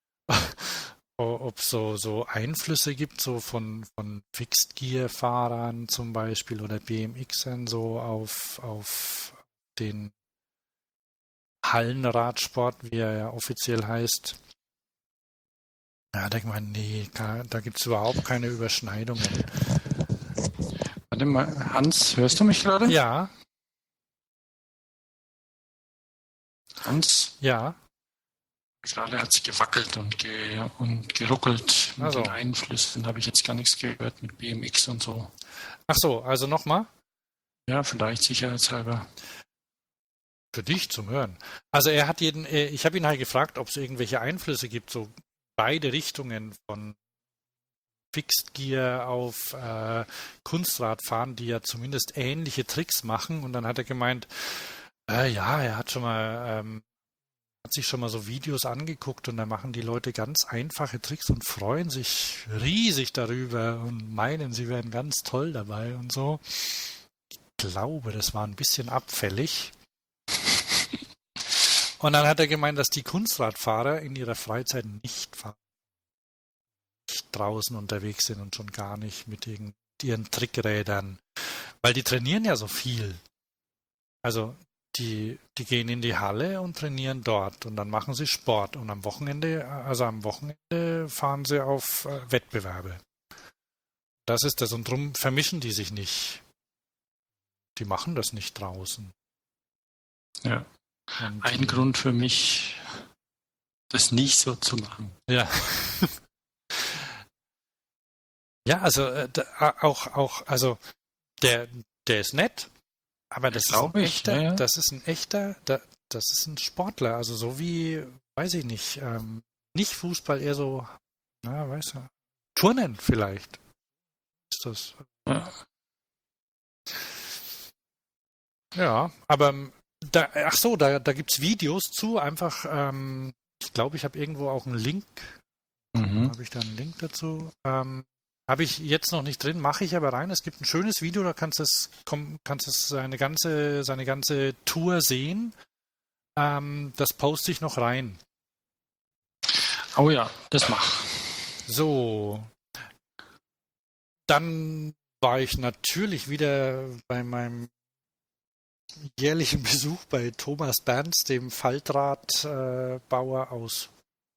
ob es so, so Einflüsse gibt, so von, von Fixed-Gear-Fahrern zum Beispiel oder B M Xern so auf, auf den Hallenradsport, wie er ja offiziell heißt. Ja, da denkt man, nee, da gibt es überhaupt keine Überschneidungen. Warte mal, Hans, hörst du mich gerade? Ja. Hans? Ja. Gerade hat es gewackelt und, ge und geruckelt mit also. den Einflüssen. Habe ich jetzt gar nichts gehört mit B M X und so. Ach so, also nochmal? Ja, vielleicht sicherheitshalber. Für dich zum Hören. Also er hat jeden, ich habe ihn halt gefragt, ob es irgendwelche Einflüsse gibt, so beide Richtungen von Fixed Gear auf äh, Kunstradfahren, die ja zumindest ähnliche Tricks machen. Und dann hat er gemeint, äh, ja, er hat schon mal ähm, hat sich schon mal so Videos angeguckt und da machen die Leute ganz einfache Tricks und freuen sich riesig darüber und meinen, sie wären ganz toll dabei und so. Ich glaube, das war ein bisschen abfällig. Und dann hat er gemeint, dass die Kunstradfahrer in ihrer Freizeit nicht fahren, nicht draußen unterwegs sind und schon gar nicht mit ihren Trickrädern, weil die trainieren ja so viel. Also Die, die gehen in die Halle und trainieren dort und dann machen sie Sport und am Wochenende, also am Wochenende fahren sie auf äh, Wettbewerbe. Das ist das und drum vermischen die sich nicht. Die machen das nicht draußen. Ja. Und Ein die, Grund für mich, das nicht so zu machen. Ja. Ja, also äh, da, auch, auch, also der, der ist nett. Aber das ist ein ich, echter, ja, ja. das ist ein echter, das ist ein Sportler, also so wie, weiß ich nicht, ähm, nicht Fußball, eher so, na, weißt du, Turnen vielleicht. Ist das. Ja, ja aber da, ach so, da, da gibt es Videos zu, einfach, ähm, ich glaube, ich habe irgendwo auch einen Link. mhm. Habe ich da einen Link dazu? Ähm, Habe ich jetzt noch nicht drin, mache ich aber rein. Es gibt ein schönes Video, da kannst du es, kannst es seine ganze, seine ganze Tour sehen. Ähm, das poste ich noch rein. Oh ja, das mach. So. Dann war ich natürlich wieder bei meinem jährlichen Besuch bei Thomas Berns, dem Faltradbauer äh, aus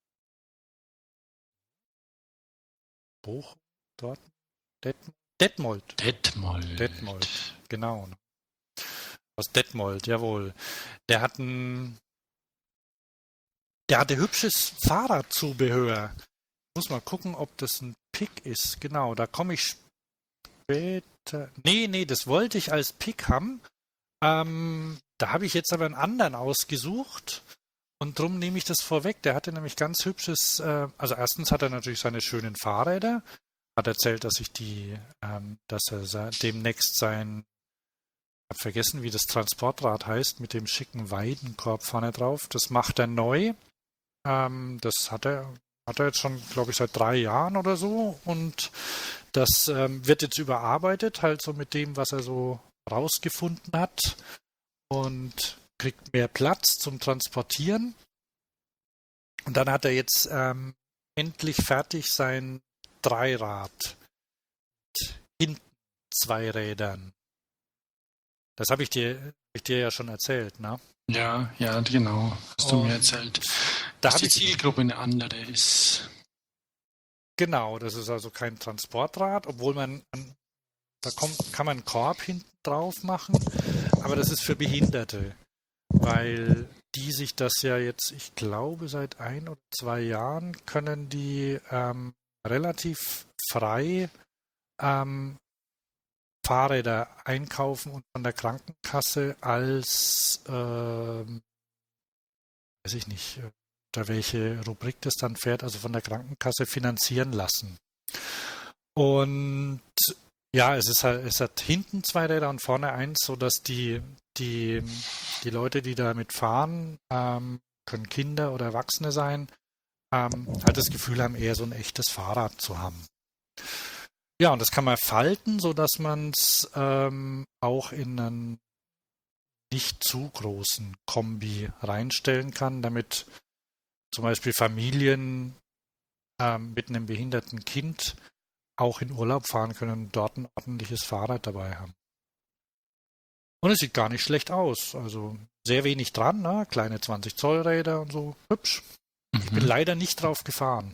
Bochum, dort, Det- Detmold. Detmold. Detmold, genau. Aus Detmold, jawohl. Der hat ein, der hatte hübsches Fahrradzubehör. Ich muss mal gucken, ob das ein Pick ist. Genau, da komme ich später. Nee, nee, das wollte ich als Pick haben. Ähm, da habe ich jetzt aber einen anderen ausgesucht. Und drum nehme ich das vorweg. Der hatte nämlich ganz hübsches, äh, also erstens hat er natürlich seine schönen Fahrräder. Hat erzählt, dass ich die, ähm, dass er demnächst sein, ich habe vergessen, wie das Transportrad heißt, mit dem schicken Weidenkorb vorne drauf. Das macht er neu. Ähm, das hat er, hat er jetzt schon, glaube ich, seit drei Jahren oder so. Und das ähm, wird jetzt überarbeitet, halt so mit dem, was er so rausgefunden hat. Und kriegt mehr Platz zum Transportieren. Und dann hat er jetzt ähm, endlich fertig sein Dreirad mit hinten zwei Rädern. Das habe ich dir, hab ich dir ja schon erzählt, ne? Ja, ja, genau. Hast du Und mir erzählt. Da Dass habe die ich Zielgruppe eine andere ist. Genau, das ist also kein Transportrad, obwohl man, man da kommt, kann man einen Korb hinten drauf machen, aber das ist für Behinderte, weil die sich das ja jetzt, ich glaube, seit ein oder zwei Jahren können die ähm, relativ frei ähm, Fahrräder einkaufen und von der Krankenkasse als, ähm, weiß ich nicht, äh, unter welche Rubrik das dann fährt, also von der Krankenkasse finanzieren lassen. Und ja, es ist halt, es hat hinten zwei Räder und vorne eins, sodass die, die, die Leute, die damit fahren, ähm, können Kinder oder Erwachsene sein, ähm, halt das Gefühl haben, eher so ein echtes Fahrrad zu haben. Ja, und das kann man falten, sodass man es ähm, auch in einen nicht zu großen Kombi reinstellen kann, damit zum Beispiel Familien ähm, mit einem behinderten Kind auch in Urlaub fahren können und dort ein ordentliches Fahrrad dabei haben. Und es sieht gar nicht schlecht aus. Also sehr wenig dran, ne? Kleine zwanzig Zoll Räder und so. Hübsch. Ich bin Mhm. leider nicht drauf gefahren.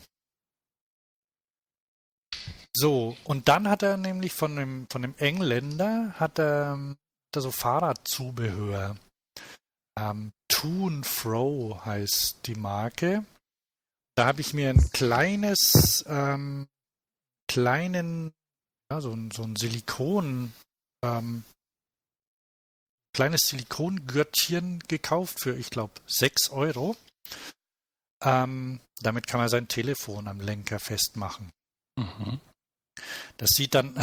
So, und dann hat er nämlich von dem, von dem Engländer hat er, hat er so Fahrradzubehör. Ähm, To and Fro heißt die Marke. Da habe ich mir ein kleines, ähm, kleinen, ja, so, ein- so ein Silikon, ähm, kleines Silikongürtchen gekauft für, ich glaube, sechs Euro. Ähm, damit kann man sein Telefon am Lenker festmachen. Mhm. Das sieht dann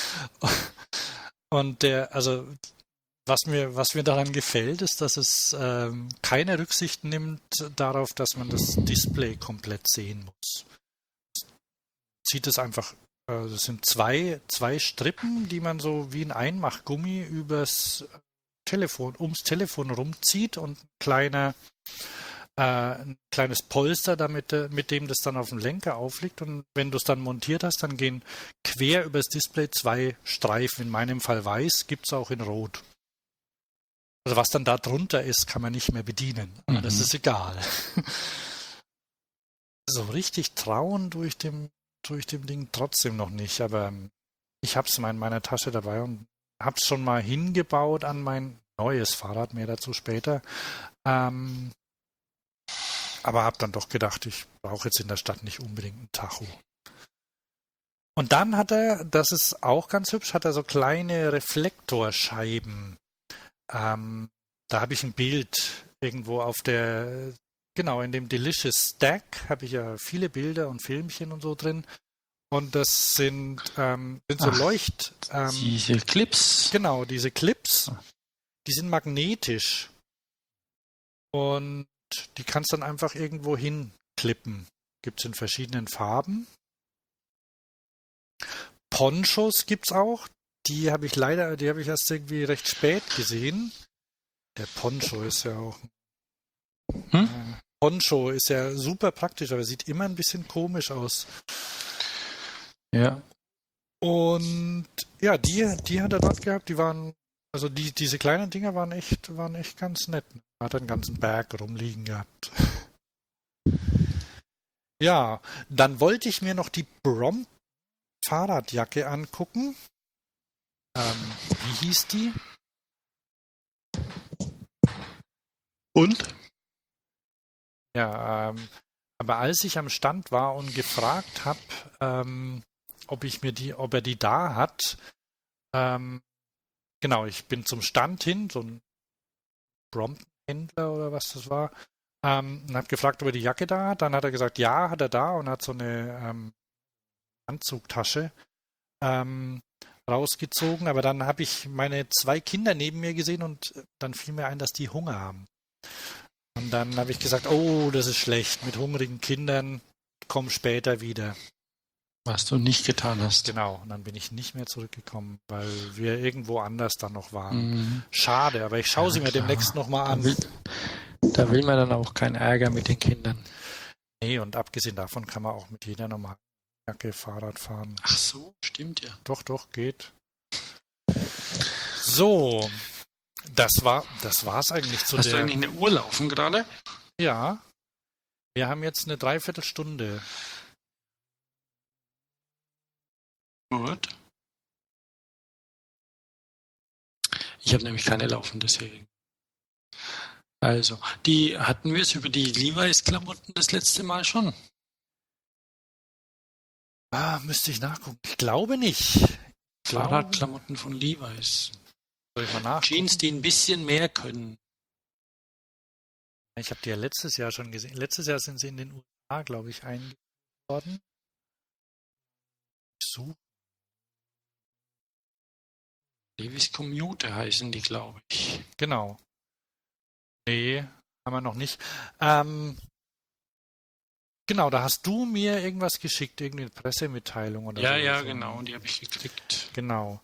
und der, also was mir, was mir daran gefällt, ist, dass es ähm, keine Rücksicht nimmt darauf, dass man das Display komplett sehen muss. Zieht es einfach, äh, das sind zwei, zwei Strippen, die man so wie ein Einmachgummi übers Telefon, ums Telefon rumzieht und ein kleiner äh, ein kleines Polster, damit, äh, mit dem das dann auf dem Lenker aufliegt. Und wenn du es dann montiert hast, dann gehen quer übers Display zwei Streifen. In meinem Fall weiß, gibt es auch in Rot. Also was dann da drunter ist, kann man nicht mehr bedienen. Aber Mhm. das ist egal. So richtig trauen durch dem, durch dem Ding trotzdem noch nicht. Aber ich habe es mal in meiner Tasche dabei und habe es schon mal hingebaut an mein neues Fahrrad, mehr dazu später. Ähm, aber habe dann doch gedacht, ich brauche jetzt in der Stadt nicht unbedingt ein Tacho. Und dann hat er, das ist auch ganz hübsch, hat er so kleine Reflektorscheiben. Ähm, da habe ich ein Bild irgendwo auf der, genau, in dem Delicious Stack habe ich ja viele Bilder und Filmchen und so drin. Und das sind, ähm, sind so Ach, Leucht, ähm, Diese Clips. genau, diese Clips, die sind magnetisch. Und die kannst dann einfach irgendwo hinklippen. Gibt es in verschiedenen Farben. Ponchos gibt's auch. Die habe ich leider, die habe ich erst irgendwie recht spät gesehen. Der Poncho ist ja auch. Hm? Äh, Poncho ist ja super praktisch, aber sieht immer ein bisschen komisch aus. Ja. Und ja, die, die hat er dort gehabt. Die waren, also die, diese kleinen Dinger waren echt, waren echt ganz nett. Hat einen ganzen Berg rumliegen gehabt. Ja, dann wollte ich mir noch die Brom Fahrradjacke angucken. Ähm, wie hieß die? Und? Ja, ähm, aber als ich am Stand war und gefragt habe, ähm, ob ich mir die, ob er die da hat, ähm, genau, ich bin zum Stand hin, so ein Brompton-Händler oder was das war, ähm, und habe gefragt, ob er die Jacke da hat. Dann hat er gesagt, ja, hat er da und hat so eine ähm, Anzugtasche ähm, rausgezogen. Aber dann habe ich meine zwei Kinder neben mir gesehen und dann fiel mir ein, dass die Hunger haben. Und dann habe ich gesagt, oh, das ist schlecht, mit hungrigen Kindern, komm später wieder. Was du nicht getan hast. Genau, und dann bin ich nicht mehr zurückgekommen, weil wir irgendwo anders dann noch waren. Mhm. Schade, aber ich schaue Ja, sie mir klar. demnächst nochmal Da an. will, da will man dann auch keinen Ärger mit den Kindern. Nee, und abgesehen davon kann man auch mit jeder normalen Jacke Fahrrad fahren. Ach so, stimmt ja. Doch, doch, geht. So, Das war, das war's eigentlich zu Hast der. du eigentlich eine Uhr laufen gerade? Ja, wir haben jetzt eine Dreiviertelstunde. Gut. Ich habe nämlich keine laufen, deswegen. Also, die hatten wir es über die Levi's-Klamotten das letzte Mal schon. Ah, müsste ich nachgucken. Ich glaube nicht. Ich glaube, Fahrradklamotten von Levi's. soll ich mal nachgucken? Jeans, die ein bisschen mehr können. Ich habe die ja letztes Jahr schon gesehen. Letztes Jahr sind sie in den U S A, glaube ich, eingeführt worden. Ich suche. Levi's Commuter heißen die, glaube ich. Genau. Nee, haben wir noch nicht. Ähm, genau, da hast du mir irgendwas geschickt, irgendeine Pressemitteilung oder so. Ja, ja, so. genau, die habe ich gekriegt. Genau.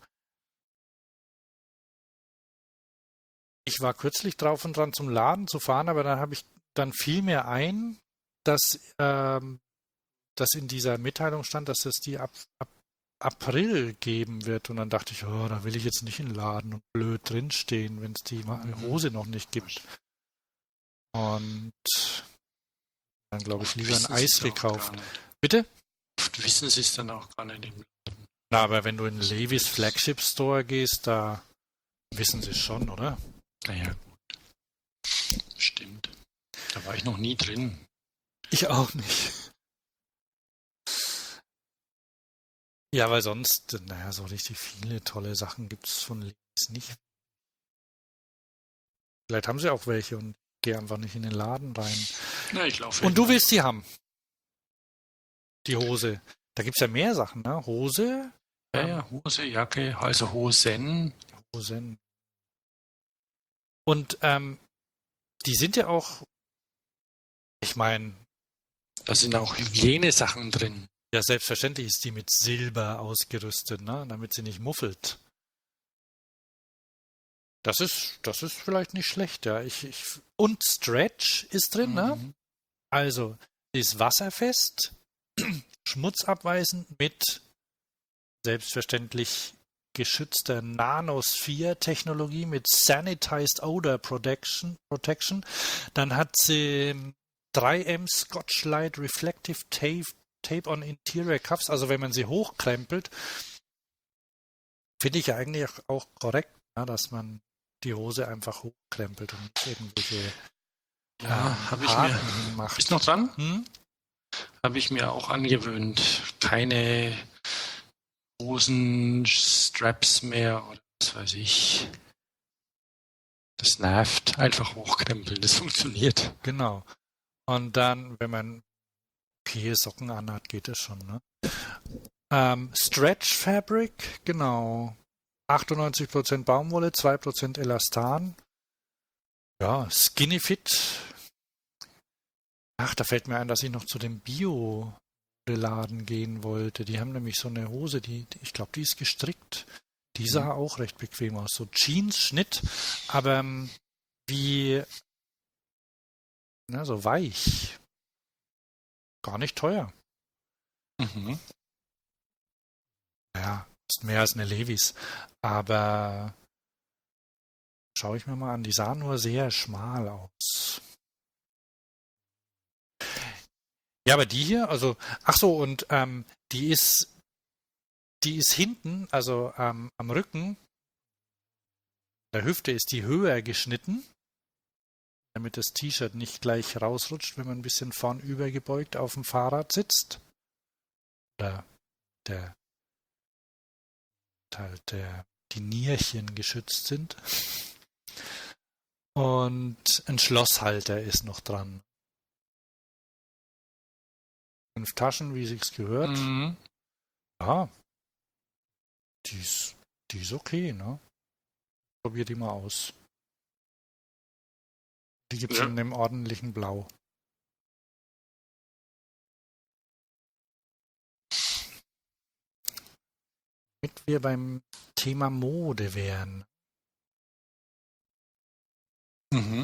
Ich war kürzlich drauf und dran, zum Laden zu fahren, aber dann habe ich, dann fiel mir ein, dass, ähm, dass in dieser Mitteilung stand, dass es die ab, ab April geben wird. Und dann dachte ich, oh, da will ich jetzt nicht in den Laden und blöd drinstehen, wenn es die Hose noch nicht gibt. Und dann, glaube ich, lieber ein Eis gekauft. Bitte? Oft wissen sie es dann auch gar nicht im Laden. Na, aber wenn du in Levi's Flagship Store gehst, da wissen sie es schon, oder? Naja, gut. Stimmt. Da war ich noch nie drin. Ich auch nicht. Ja, weil sonst, naja, so richtig viele tolle Sachen gibt es von Levi's nicht. Vielleicht haben sie auch welche und ich gehe einfach nicht in den Laden rein. Na, ich laufe Und du willst die haben? Die Hose. Da gibt es ja mehr Sachen, ne? Hose. Ja, ja, Hose, Jacke, also Hosen. Hosen. Und ähm, die sind ja auch, ich meine, Da sind auch Hygienesachen drin. ja, selbstverständlich ist die mit Silber ausgerüstet, ne? Damit sie nicht muffelt. Das ist, das ist vielleicht nicht schlecht, ja. Ich, ich, und Stretch ist drin, ne? Mhm. Also, sie ist wasserfest, schmutzabweisend mit selbstverständlich geschützter Nanosphere-Technologie mit Sanitized Odor Protection. Protection. Dann hat sie drei M Scotch-Lite Reflective Tape, Tape on Interior Cuffs. Also wenn man sie hochkrempelt, finde ich ja eigentlich auch korrekt, ja, dass man die Hose einfach hochkrempelt und nicht irgendwelche Ja, ähm, habe ich Haken mir. macht. Ist noch dran? Hm? Habe ich mir auch angewöhnt. Keine Hosenstraps mehr oder was weiß ich. Das nervt. Einfach hochkrempeln, das funktioniert. Genau. Und dann, wenn man okay Socken anhat, geht es schon, ne? Ähm, Stretch Fabric, genau. achtundneunzig Prozent Baumwolle, zwei Prozent Elastan. Ja, Skinny Fit. Ach, da fällt mir ein, dass ich noch zu dem Bio-Laden gehen wollte. Die haben nämlich so eine Hose, die, die ich glaube, die ist gestrickt. Die sah mhm. auch recht bequem aus. So Jeans-Schnitt, aber ähm, wie, na, so weich. Gar nicht teuer. Mhm. Ja, ist mehr als eine Levi's. Aber schaue ich mir mal an, die sah nur sehr schmal aus. Ja, aber die hier, also, ach so, und ähm, die ist, die ist hinten, also ähm, am Rücken, der Hüfte ist die höher geschnitten, damit das T-Shirt nicht gleich rausrutscht, wenn man ein bisschen vornüber gebeugt auf dem Fahrrad sitzt. Oder der halt der, die Nierchen geschützt sind. Und ein Schlosshalter ist noch dran. Fünf Taschen, wie sich's gehört. Mhm. Ja. Die ist, die ist okay, ne? Probier die mal aus. Die gibt's Ja. in einem ordentlichen Blau. Damit wir beim Thema Mode wären. Mhm.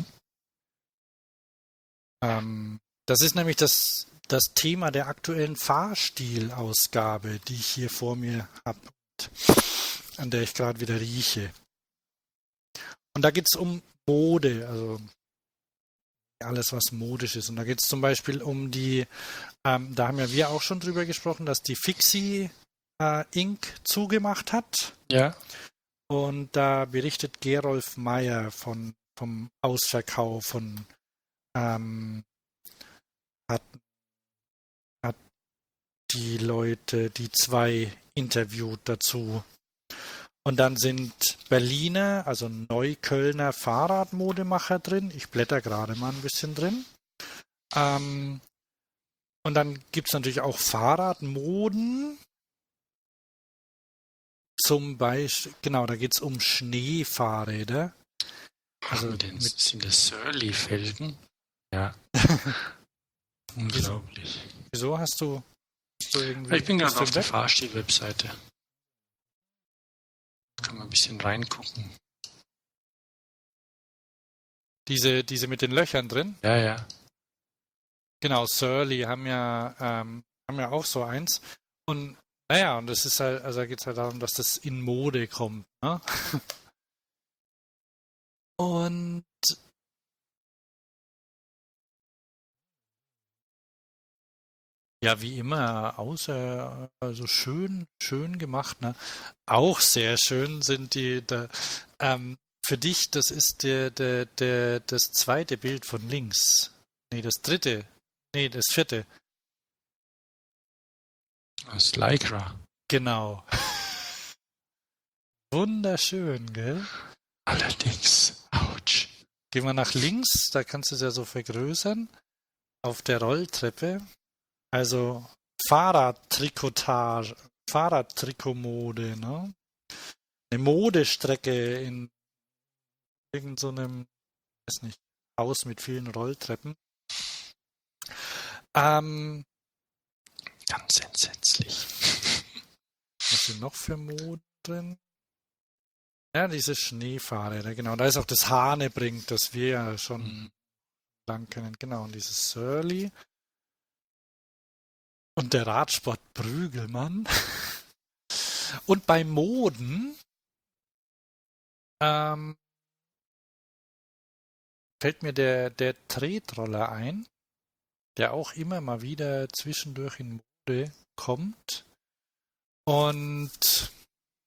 Ähm, das ist nämlich das, das Thema der aktuellen Fahrstilausgabe, die ich hier vor mir habe, an der ich gerade wieder rieche. Und da geht es um Mode, also alles, was modisch ist. Und da geht es zum Beispiel um die, ähm, da haben ja wir auch schon drüber gesprochen, dass die Fixie äh, Inc zugemacht hat. Ja. Und da berichtet Gerolf Meyer von, vom Ausverkauf von ähm, hat, hat die Leute, die zwei interviewt dazu. Und dann sind Berliner, also Neuköllner Fahrradmodemacher drin. Ich blätter gerade mal ein bisschen drin. Ähm, und dann gibt es natürlich auch Fahrradmoden. Zum Beispiel, genau, da geht es um Schneefahrräder. Also mit den, sind das Surly-Felgen? Ja. Unglaublich. Wieso hast du, hast du irgendwie... Ich bin gerade auf der Web? Fahrstil-Webseite. Kann man ein bisschen reingucken. Diese, diese mit den Löchern drin? Ja, ja. Genau, Surly haben ja, ähm, haben ja auch so eins. Und naja, und das ist halt, also da geht es halt darum, dass das in Mode kommt. Ne? Und ja, wie immer, außer, also schön, schön gemacht, ne? Auch sehr schön sind die, da, ähm, für dich, das ist der, der, der, das zweite Bild von links. Nee, das dritte. Nee, das vierte. Aus Lycra. Genau. Wunderschön, gell? Allerdings. Autsch. Gehen wir nach links, da kannst du es ja so vergrößern. Auf der Rolltreppe. Also Fahrradtrikotage, Fahrradtrikotmode, ne? Eine Modestrecke in irgend so einem, weiß nicht, Haus mit vielen Rolltreppen. Ähm, Ganz entsetzlich. Was sind noch für Moden drin? Ja, diese Schneefahrräder, genau. Da ist auch das Hanebrink, das wir ja schon Mhm. lang kennen. Genau, und dieses Surly. Und der Radsport Prügelmann. Und bei Moden ähm, fällt mir der, der Tretroller ein, der auch immer mal wieder zwischendurch in Mode kommt. Und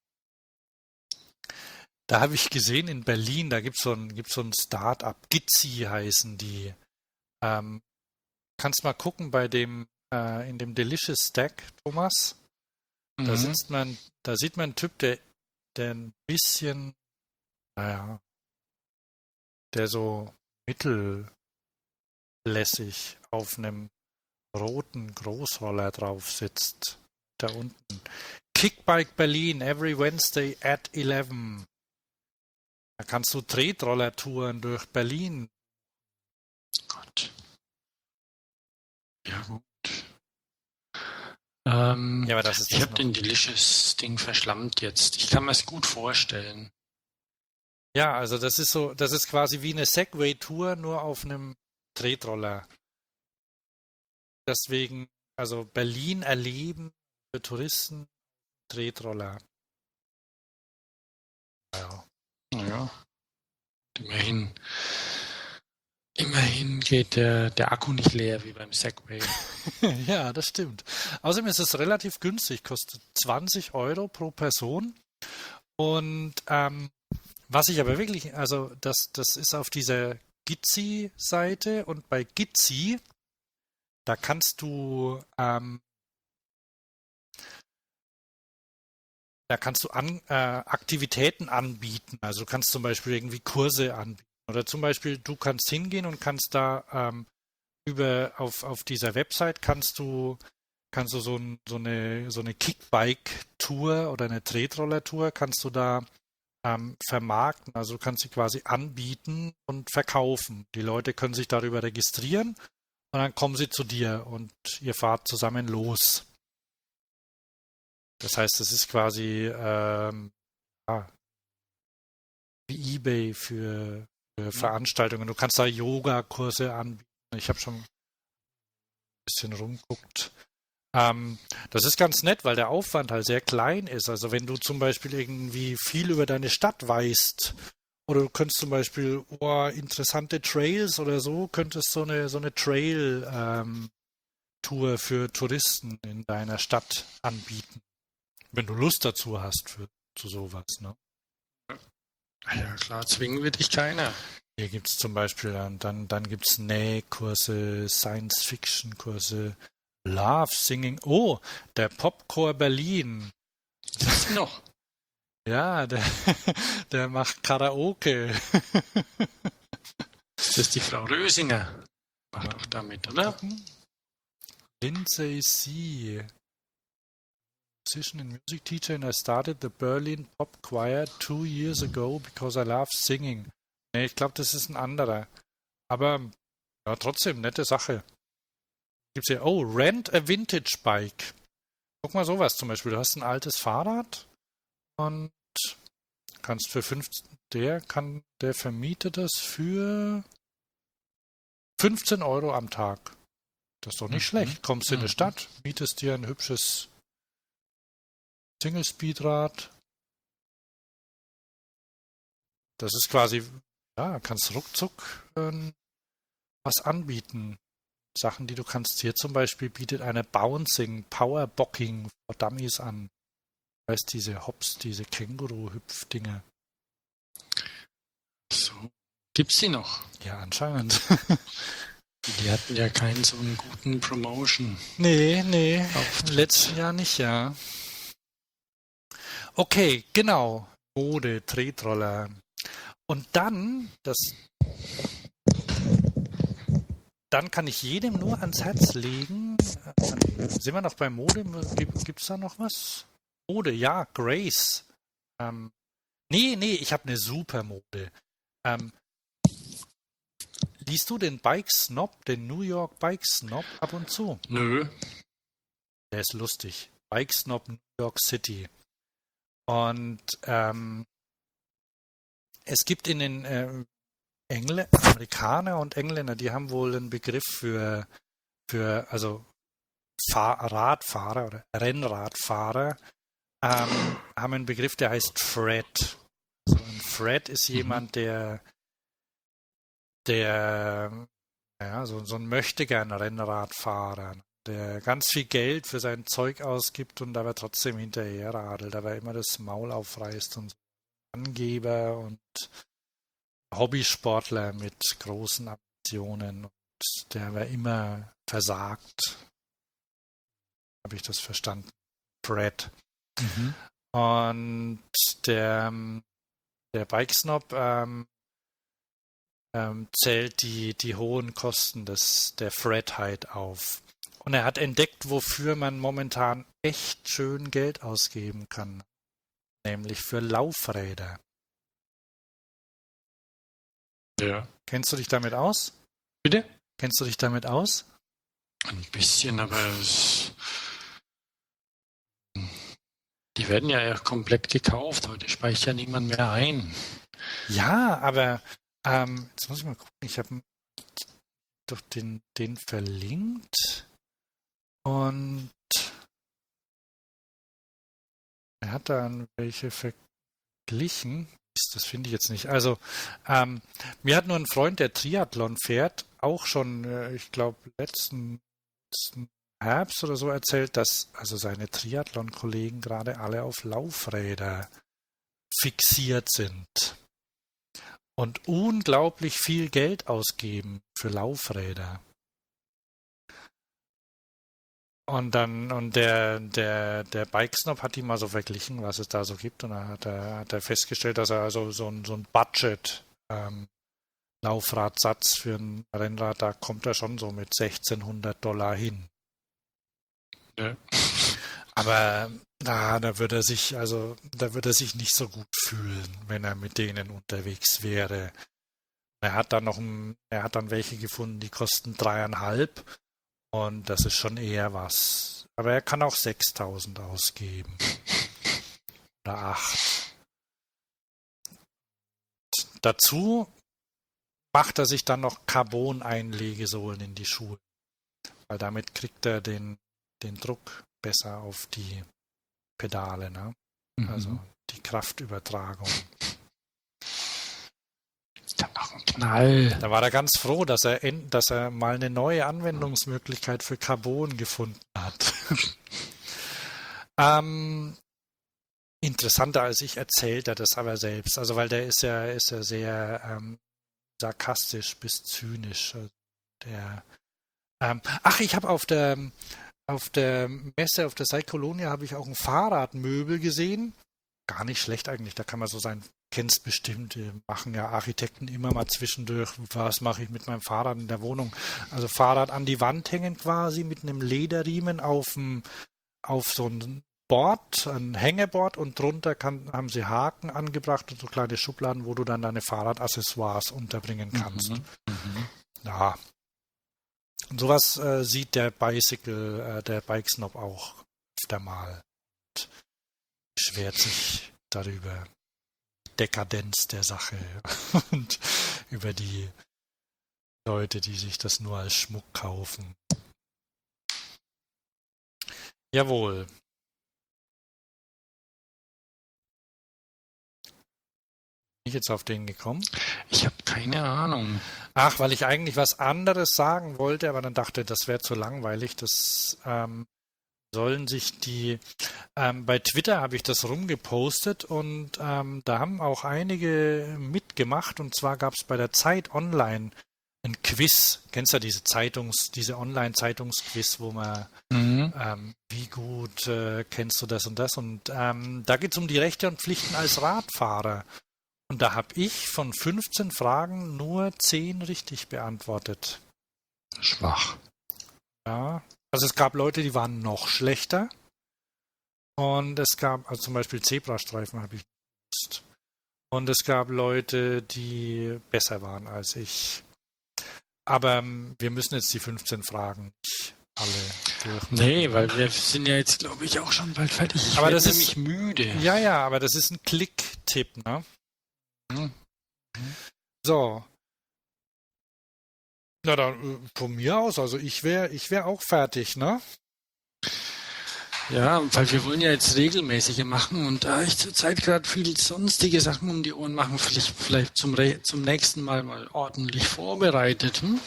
da habe ich gesehen in Berlin, da gibt es so ein, gibt's so ein Start-up, Gitzi heißen die. Ähm, kannst mal gucken bei dem, äh, in dem Delicious Stack, Thomas. Da Mhm. sitzt man, da sieht man einen Typ, der, der ein bisschen, naja, der so mittellässig auf einem roten Großroller drauf sitzt. Da unten. Kickbike Berlin, every Wednesday at eleven. Da kannst du Tretroller-Touren durch Berlin. Gott. Ja, gut. Ähm, Ja, aber das ist ich das habe noch. den Delicious-Ding verschlammt jetzt. Ich kann mir es gut vorstellen. Ja, also das ist so, das ist quasi wie eine Segway-Tour, nur auf einem Tretroller. Deswegen, also Berlin erleben für Touristen, Tretroller. Ja. Naja. Immerhin, immerhin geht der, der Akku nicht leer wie beim Segway. Ja, das stimmt. Außerdem ist es relativ günstig, kostet zwanzig Euro pro Person. Und ähm, was ich aber wirklich, also das, das ist auf dieser Gitzi-Seite und bei Gitzi, da kannst du ähm, da kannst du an, äh, Aktivitäten anbieten. Also du kannst zum Beispiel irgendwie Kurse anbieten. Oder zum Beispiel, du kannst hingehen und kannst da ähm, über auf, auf dieser Website kannst du kannst du so, ein, so eine so eine Kickbike-Tour oder eine Tretroller-Tour kannst du da ähm, vermarkten. Also du kannst sie quasi anbieten und verkaufen. Die Leute können sich darüber registrieren und dann kommen sie zu dir und ihr fahrt zusammen los. Das heißt, es ist quasi ähm, ja, wie eBay für, für Veranstaltungen. Du kannst da Yoga-Kurse anbieten. Ich habe schon ein bisschen rumguckt. Ähm, das ist ganz nett, weil der Aufwand halt sehr klein ist. Also wenn du zum Beispiel irgendwie viel über deine Stadt weißt Oder du könntest zum Beispiel, oh, interessante Trails oder so, könntest so eine, so eine Trail-Tour ähm, für Touristen in deiner Stadt anbieten. Wenn du Lust dazu hast für zu sowas, ne? Ja, klar, zwingen wird dich keiner. Hier gibt es zum Beispiel, dann, dann, dann gibt es Nähkurse, Science-Fiction-Kurse, Love Singing. Oh, der Popchor Berlin. Was noch? Ja, der, der macht Karaoke. Das ist die Frau Rösinger. Macht auch damit, oder? Lindsay C. Musician and music teacher, and I started the Berlin Pop Choir two years ago because I love singing. Nee, ich glaube, das ist ein anderer. Aber ja, trotzdem, nette Sache. Gibt's hier, oh, rent a vintage bike. Guck mal sowas zum Beispiel. Du hast ein altes Fahrrad und kannst für fünfzehn, der kann, der vermietet das für fünfzehn Euro am Tag. Das ist doch nicht Mhm. schlecht. Kommst in Mhm. eine Stadt, mietest dir ein hübsches Single-Speed-Rad. Das ist quasi, ja, kannst ruckzuck ähm, was anbieten. Sachen, die du kannst. Hier zum Beispiel bietet eine Bouncing, Powerbocking for Dummies an. Heißt diese Hops, diese Känguru-Hüpfdinger. So. Gibt's die noch? Ja, anscheinend. Die hatten ja keinen so einen guten Promotion. Nee, nee. Auftritt. Im letzten Jahr nicht, ja. Okay, genau. Mode, Tretroller. Und dann, das, dann kann ich jedem nur ans Herz legen. Äh, sind wir noch bei Mode? Gibt es da noch was? Mode, ja, Grace. Ähm, nee, nee, ich habe eine super Mode. Ähm, liest du den Bike Snob, den New York Bike Snob ab und zu? Nö. Der ist lustig. Bike Snob New York City. Und ähm, es gibt in den äh, Engl- Amerikaner und Engländer, die haben wohl einen Begriff für, für also Fahr- Radfahrer oder Rennradfahrer, ähm, haben einen Begriff, der heißt Fred. Also ein Fred ist jemand, der, der ja, so, so ein möchtegern Rennradfahrer, der ganz viel Geld für sein Zeug ausgibt und aber trotzdem hinterher radelt, aber immer das Maul aufreißt und so. Angeber und Hobbysportler mit großen Ambitionen und der aber immer versagt. Habe ich das verstanden? Brad. Mhm. Und der, der Bike Snob ähm, ähm, zählt die, die hohen Kosten des, der Fredheit auf. Und er hat entdeckt, wofür man momentan echt schön Geld ausgeben kann. Nämlich für Laufräder. Ja. Kennst du dich damit aus? Bitte? Kennst du dich damit aus? Ein bisschen, aber es, die werden ja eher komplett gekauft. Heute speichert ja niemand mehr ein. Ja, aber ähm, jetzt muss ich mal gucken. Ich habe doch den, den verlinkt und er hat dann welche verglichen. Das finde ich jetzt nicht. Also, ähm, mir hat nur ein Freund, der Triathlon fährt, auch schon, äh, ich glaube, letzten, letzten Herbst oder so erzählt, dass also seine Triathlon-Kollegen gerade alle auf Laufräder fixiert sind und unglaublich viel Geld ausgeben für Laufräder. Und dann, und der, der, der Bike Snob hat ihm mal so verglichen, was es da so gibt. Und dann hat er, hat er festgestellt, dass er also so ein, so ein Budget ähm, Laufradsatz für ein Rennrad, da kommt er schon so mit sechzehnhundert Dollar hin. Ja. Aber da, da würde er sich, also da würde er sich nicht so gut fühlen, wenn er mit denen unterwegs wäre. Er hat dann noch ein, er hat dann welche gefunden, die kosten dreieinhalb. Und das ist schon eher was. Aber er kann auch sechstausend ausgeben. Oder acht. Dazu macht er sich dann noch Carbon-Einlegesohlen in die Schuhe. Weil damit kriegt er den, den Druck besser auf die Pedale. Ne? Mhm. Also die Kraftübertragung. dann noch einen Knall. Da war er ganz froh, dass er, en- dass er mal eine neue Anwendungsmöglichkeit für Carbon gefunden hat. ähm, interessanter als ich erzählt er das aber selbst. Also weil der ist ja, ist ja sehr ähm, sarkastisch bis zynisch. Also der, ähm, ach, ich habe auf der auf der Messe, auf der Cyclonia habe ich auch ein Fahrradmöbel gesehen. Gar nicht schlecht eigentlich. Da kann man so sein, kennst bestimmt, die machen ja Architekten immer mal zwischendurch, was mache ich mit meinem Fahrrad in der Wohnung. Also Fahrrad an die Wand hängen quasi mit einem Lederriemen auf, dem, auf so ein Board, ein Hängeboard und drunter kann, haben sie Haken angebracht und so kleine Schubladen, wo du dann deine Fahrradaccessoires unterbringen kannst. Mhm. Mhm. Ja. Und sowas äh, sieht der Bicycle, äh, der Bikesnob auch öfter mal und beschwert sich darüber. Dekadenz der Sache und über die Leute, die sich das nur als Schmuck kaufen. Jawohl. Bin ich jetzt auf den gekommen? Ich habe keine Ahnung. Ach, weil ich eigentlich was anderes sagen wollte, aber dann dachte, das wäre zu langweilig. Das ähm, sollen sich die, ähm, bei Twitter habe ich das rumgepostet und ähm, da haben auch einige mitgemacht und zwar gab es bei der Zeit Online ein Quiz. Kennst du ja diese Zeitungs, diese Online-Zeitungsquiz, wo man Mhm. ähm, wie gut äh, kennst du das und das und ähm, da geht es um die Rechte und Pflichten als Radfahrer. Und da habe ich von fünfzehn Fragen nur zehn richtig beantwortet. Schwach. Ja. Also es gab Leute, die waren noch schlechter. Und es gab, also zum Beispiel Zebrastreifen habe ich gewusst. Und es gab Leute, die besser waren als ich. Aber ähm, wir müssen jetzt die fünfzehn Fragen nicht alle durch. Nee, weil wir sind ja jetzt, glaube ich, auch schon bald fertig. Ich Aber werde das ist- nämlich müde. Ja, ja, aber das ist ein Klick-Tipp, ne? Mhm. So. Na dann, äh, von mir aus, also ich wäre ich wär auch fertig, ne? Ja, weil wir wollen ja jetzt regelmäßige machen und da ich zurzeit gerade viel sonstige Sachen um die Ohren machen, vielleicht, vielleicht zum, Re zum nächsten Mal mal ordentlich vorbereitet. Hm?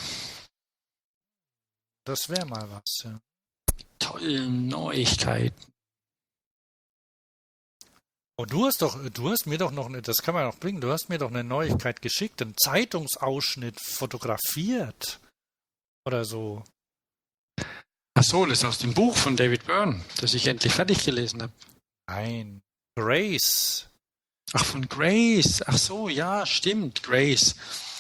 Das wäre mal was, ja. Tolle Neuigkeiten. Oh, du hast doch, du hast mir doch noch, eine, das kann man noch bringen, du hast mir doch eine Neuigkeit geschickt, einen Zeitungsausschnitt fotografiert. Oder so. Ach so, das ist aus dem Buch von David Byrne, das ich endlich fertig gelesen habe. Nein. Grace. Ach, von Grace. Ach so, ja, stimmt, Grace.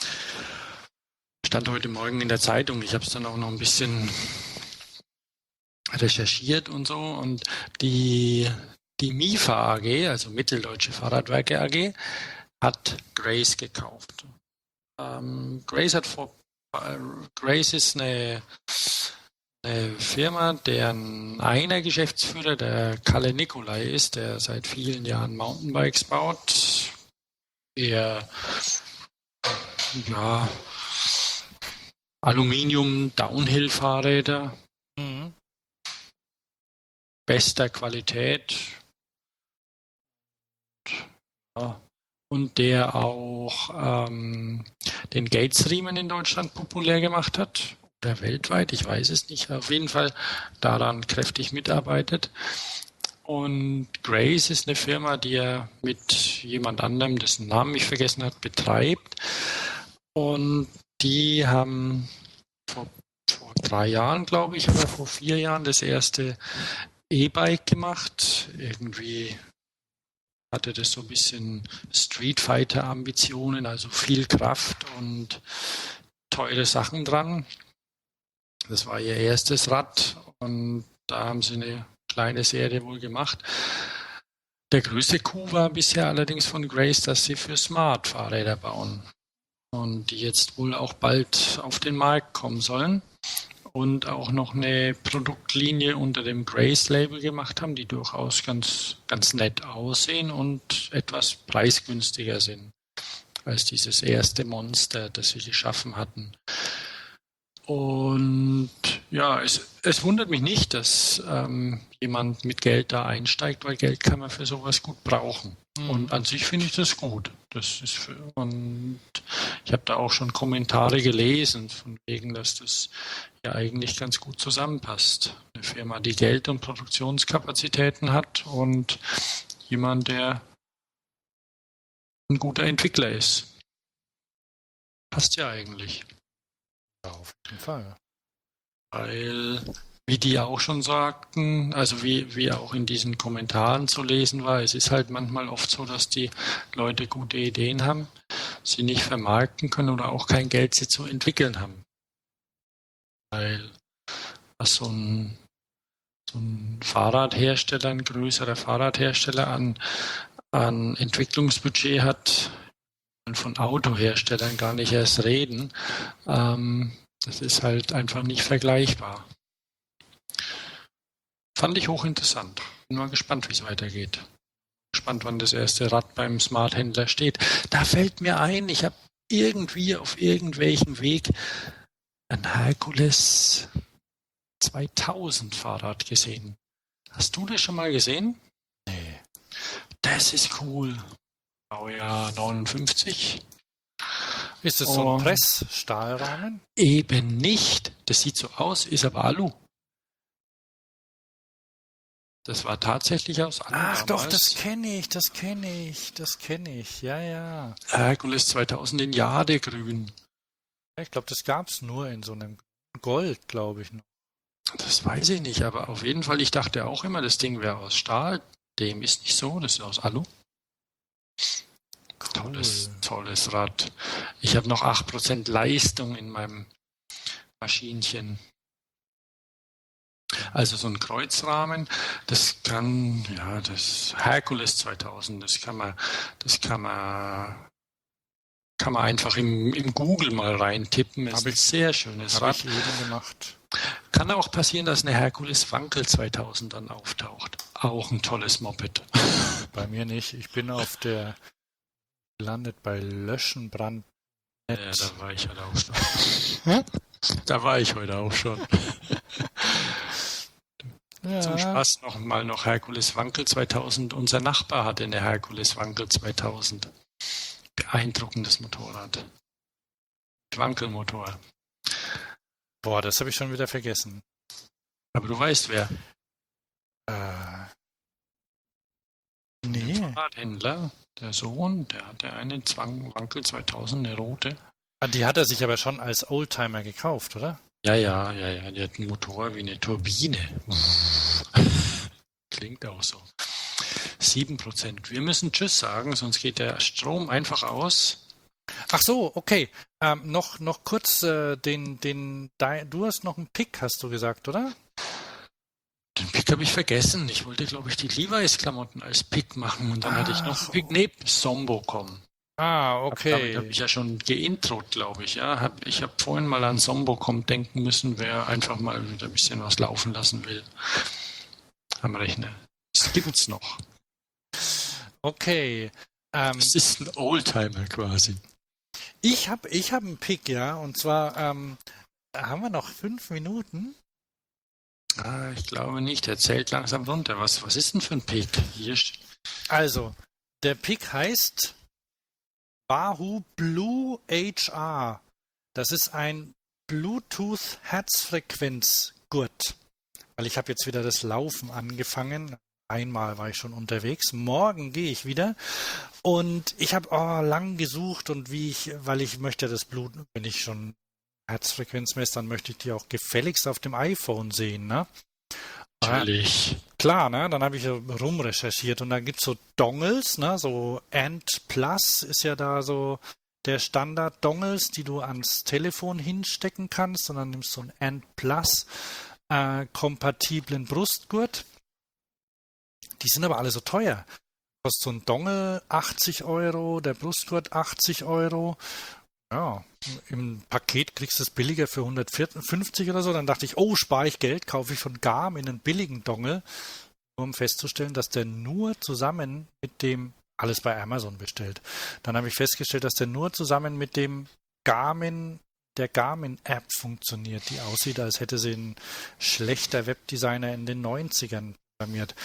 Stand heute Morgen in der Zeitung. Ich habe es dann auch noch ein bisschen recherchiert und so. Und die, die M I F A A G, also Mitteldeutsche Fahrradwerke A G, hat Grace gekauft. Ähm, Grace hat vor äh, Grace ist eine, eine Firma, deren einer Geschäftsführer der Kalle Nicolai ist, der seit vielen Jahren Mountainbikes baut. Er ja Aluminium-Downhill-Fahrräder Mhm. bester Qualität. Ja. Und der auch ähm, den Gates-Riemen in Deutschland populär gemacht hat. Oder weltweit, ich weiß es nicht. Auf jeden Fall daran kräftig mitarbeitet. Und Grace ist eine Firma, die er mit jemand anderem, dessen Namen ich vergessen habe, betreibt. Und die haben vor, vor drei Jahren, glaube ich, oder vor vier Jahren das erste E-Bike gemacht. Irgendwie hatte das so ein bisschen Street Fighter-Ambitionen, also viel Kraft und teure Sachen dran. Das war ihr erstes Rad und da haben sie eine kleine Serie wohl gemacht. Der größte Coup war bisher allerdings von Grace, dass sie für Smart-Fahrräder bauen und die jetzt wohl auch bald auf den Markt kommen sollen und auch noch eine Produktlinie unter dem Grace-Label gemacht haben, die durchaus ganz, ganz nett aussehen und etwas preisgünstiger sind als dieses erste Monster, das sie geschaffen hatten. Und ja, es, es wundert mich nicht, dass ähm, jemand mit Geld da einsteigt, weil Geld kann man für sowas gut brauchen. Mhm. Und an sich finde ich das gut. Das ist für, und ich habe da auch schon Kommentare gelesen, von wegen, dass das ja eigentlich ganz gut zusammenpasst. Eine Firma, die Geld und Produktionskapazitäten hat und jemand, der ein guter Entwickler ist. Passt ja eigentlich. Ja, auf jeden Fall. Weil, wie die auch schon sagten, also wie, wie auch in diesen Kommentaren zu lesen war, es ist halt manchmal oft so, dass die Leute gute Ideen haben, sie nicht vermarkten können oder auch kein Geld, sie zu entwickeln haben. Weil was so ein, so ein Fahrradhersteller, ein größerer Fahrradhersteller an, an Entwicklungsbudget hat, und von Autoherstellern gar nicht erst reden, ähm, das ist halt einfach nicht vergleichbar. Fand ich hochinteressant. Bin mal gespannt, wie es weitergeht. Gespannt, wann das erste Rad beim Smart-Händler steht. Da fällt mir ein, ich habe irgendwie auf irgendwelchem Weg ein Hercules zweitausend Fahrrad gesehen. Hast du das schon mal gesehen? Nee. Das ist cool. Baujahr neunundfünfzig. Ist es so Oh. ein Pressstahlrahmen? Eben nicht. Das sieht so aus, ist aber Alu. Das war tatsächlich aus Alu. Ach doch, damals. das kenne ich, das kenne ich, das kenne ich. Ja, ja. Hercules zweitausend in Jadegrün. Ich glaube, das gab es nur in so einem Gold, glaube ich. Noch. Das weiß ich nicht, aber auf jeden Fall, ich dachte auch immer, das Ding wäre aus Stahl. Dem ist nicht so, das ist aus Alu. Cool. Tolles, tolles Rad. Ich habe noch acht Prozent Leistung in meinem Maschinchen. Also so ein Kreuzrahmen, das kann, ja, das Hercules zweitausend, das kann man, das kann man, kann man einfach im, im Google mal reintippen. Das ist Hab ein ich- sehr schönes Habe Rad. ich eben gemacht. Kann auch passieren, dass eine Hercules Wankel zweitausend dann auftaucht. Auch ein tolles Moped. Bei mir nicht. Ich bin auf der gelandet bei Löschenbrand. Ja, da war ich heute auch schon. Da war ich heute auch schon. Ja. Zum Spaß noch mal noch Hercules Wankel zweitausend. Unser Nachbar hatte eine Hercules Wankel zweitausend. Beeindruckendes Motorrad. Wankelmotor. Boah, das habe ich schon wieder vergessen. Aber du weißt wer. Äh, Der nee. Fahrradhändler, der Sohn, der hatte eine Zwang Wankel zweitausend, eine rote. Ah, die hat er sich aber schon als Oldtimer gekauft, oder? Ja, ja, ja, ja. Die hat einen Motor wie eine Turbine. Klingt auch so. sieben Prozent. Wir müssen Tschüss sagen, sonst geht der Strom einfach aus. Ach so, okay. Ähm, noch, noch kurz äh, den, den, dein, du hast noch einen Pick, hast du gesagt, oder? Den Pick habe ich vergessen. Ich wollte, glaube ich, die Levi's-Klamotten als Pick machen und dann hatte ich noch Ach, einen Pick neben Sombocom. Ah, Damit okay. habe ich ja schon geintrot, glaube ich. Ja, hab, ich habe vorhin mal an Sombocom denken müssen, wer einfach mal wieder ein bisschen was laufen lassen will am Rechner. Das gibt's noch. Okay. Ähm, Das ist ein Oldtimer quasi. ich habe ich hab einen Pick, ja. Und zwar ähm, haben wir noch fünf Minuten. Ah, ich glaube nicht. Der zählt langsam runter. Was, was ist denn für ein Pick? Hier steht. Also, der Pick heißt Wahoo Blue H R. Das ist ein Bluetooth-Herzfrequenzgurt. Weil ich habe jetzt wieder das Laufen angefangen. Einmal war ich schon unterwegs. Morgen gehe ich wieder. Und ich habe oh, lang gesucht und wie ich, weil ich möchte das Blut, wenn ich schon Herzfrequenz messe, dann möchte ich die auch gefälligst auf dem iPhone sehen, ne? Natürlich. Klar, ne? Dann habe ich ja rumrecherchiert und dann gibt es so Dongles, ne? So Ant Plus ist ja da so der Standard-Dongles, die du ans Telefon hinstecken kannst und dann nimmst du einen Ant Plus äh, kompatiblen Brustgurt. Die sind aber alle so teuer. Kostet so ein Dongle achtzig Euro, der Brustgurt achtzig Euro. Ja, im Paket kriegst du es billiger für hundertfünfzig oder so. Dann dachte ich, oh, spare ich Geld, kaufe ich von Garmin einen billigen Dongle, nur um festzustellen, dass der nur zusammen mit dem, alles bei Amazon bestellt. Dann habe ich festgestellt, dass der nur zusammen mit dem Garmin, der Garmin-App funktioniert, die aussieht, als hätte sie ein schlechter Webdesigner in den neunzigern programmiert.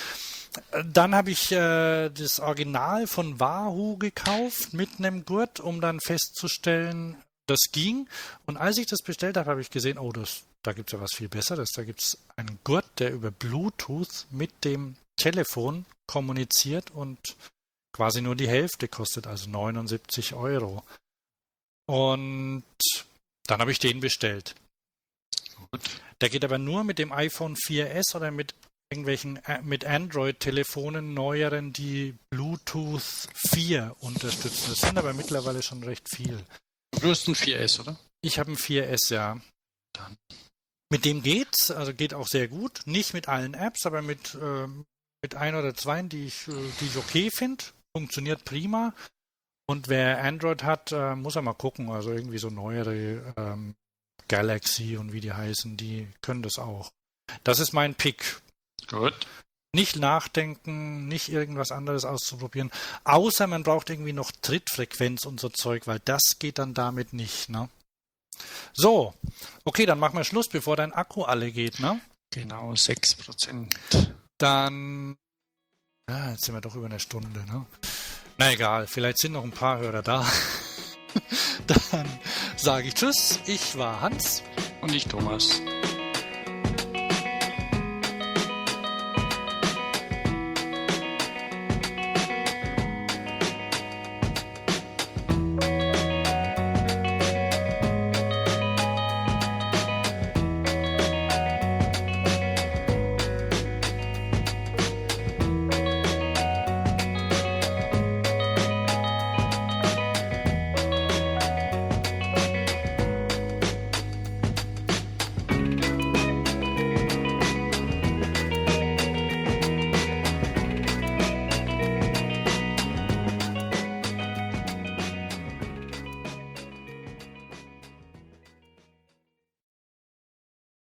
Dann habe ich äh, das Original von Wahoo gekauft mit einem Gurt, um dann festzustellen, das ging. Und als ich das bestellt habe, habe ich gesehen, oh, das, da gibt es ja was viel Besseres. Da gibt es einen Gurt, der über Bluetooth mit dem Telefon kommuniziert und quasi nur die Hälfte kostet, also neunundsiebzig Euro. Und dann habe ich den bestellt. Gut. Der geht aber nur mit dem iPhone vier S oder mit irgendwelchen mit Android-Telefonen neueren, die Bluetooth vier unterstützen. Das sind aber mittlerweile schon recht viel. Du hast ein vier S, oder? Ich habe ein vier S, ja. Dann. Mit dem geht's, also geht auch sehr gut. Nicht mit allen Apps, aber mit, äh, mit ein oder zwei, die ich, äh, die ich okay finde. Funktioniert prima. Und wer Android hat, äh, muss er mal gucken. Also irgendwie so neuere ähm, Galaxy und wie die heißen, die können das auch. Das ist mein Pick. Gut. Nicht nachdenken, nicht irgendwas anderes auszuprobieren. Außer man braucht irgendwie noch Trittfrequenz und so Zeug, weil das geht dann damit nicht, ne? So, okay, dann machen wir Schluss, bevor dein Akku alle geht, ne? Genau, sechs Prozent. Dann, ja, jetzt sind wir doch über eine Stunde, ne? Na egal, vielleicht sind noch ein paar Hörer da. Dann sage ich Tschüss, ich war Hans. Und ich Thomas.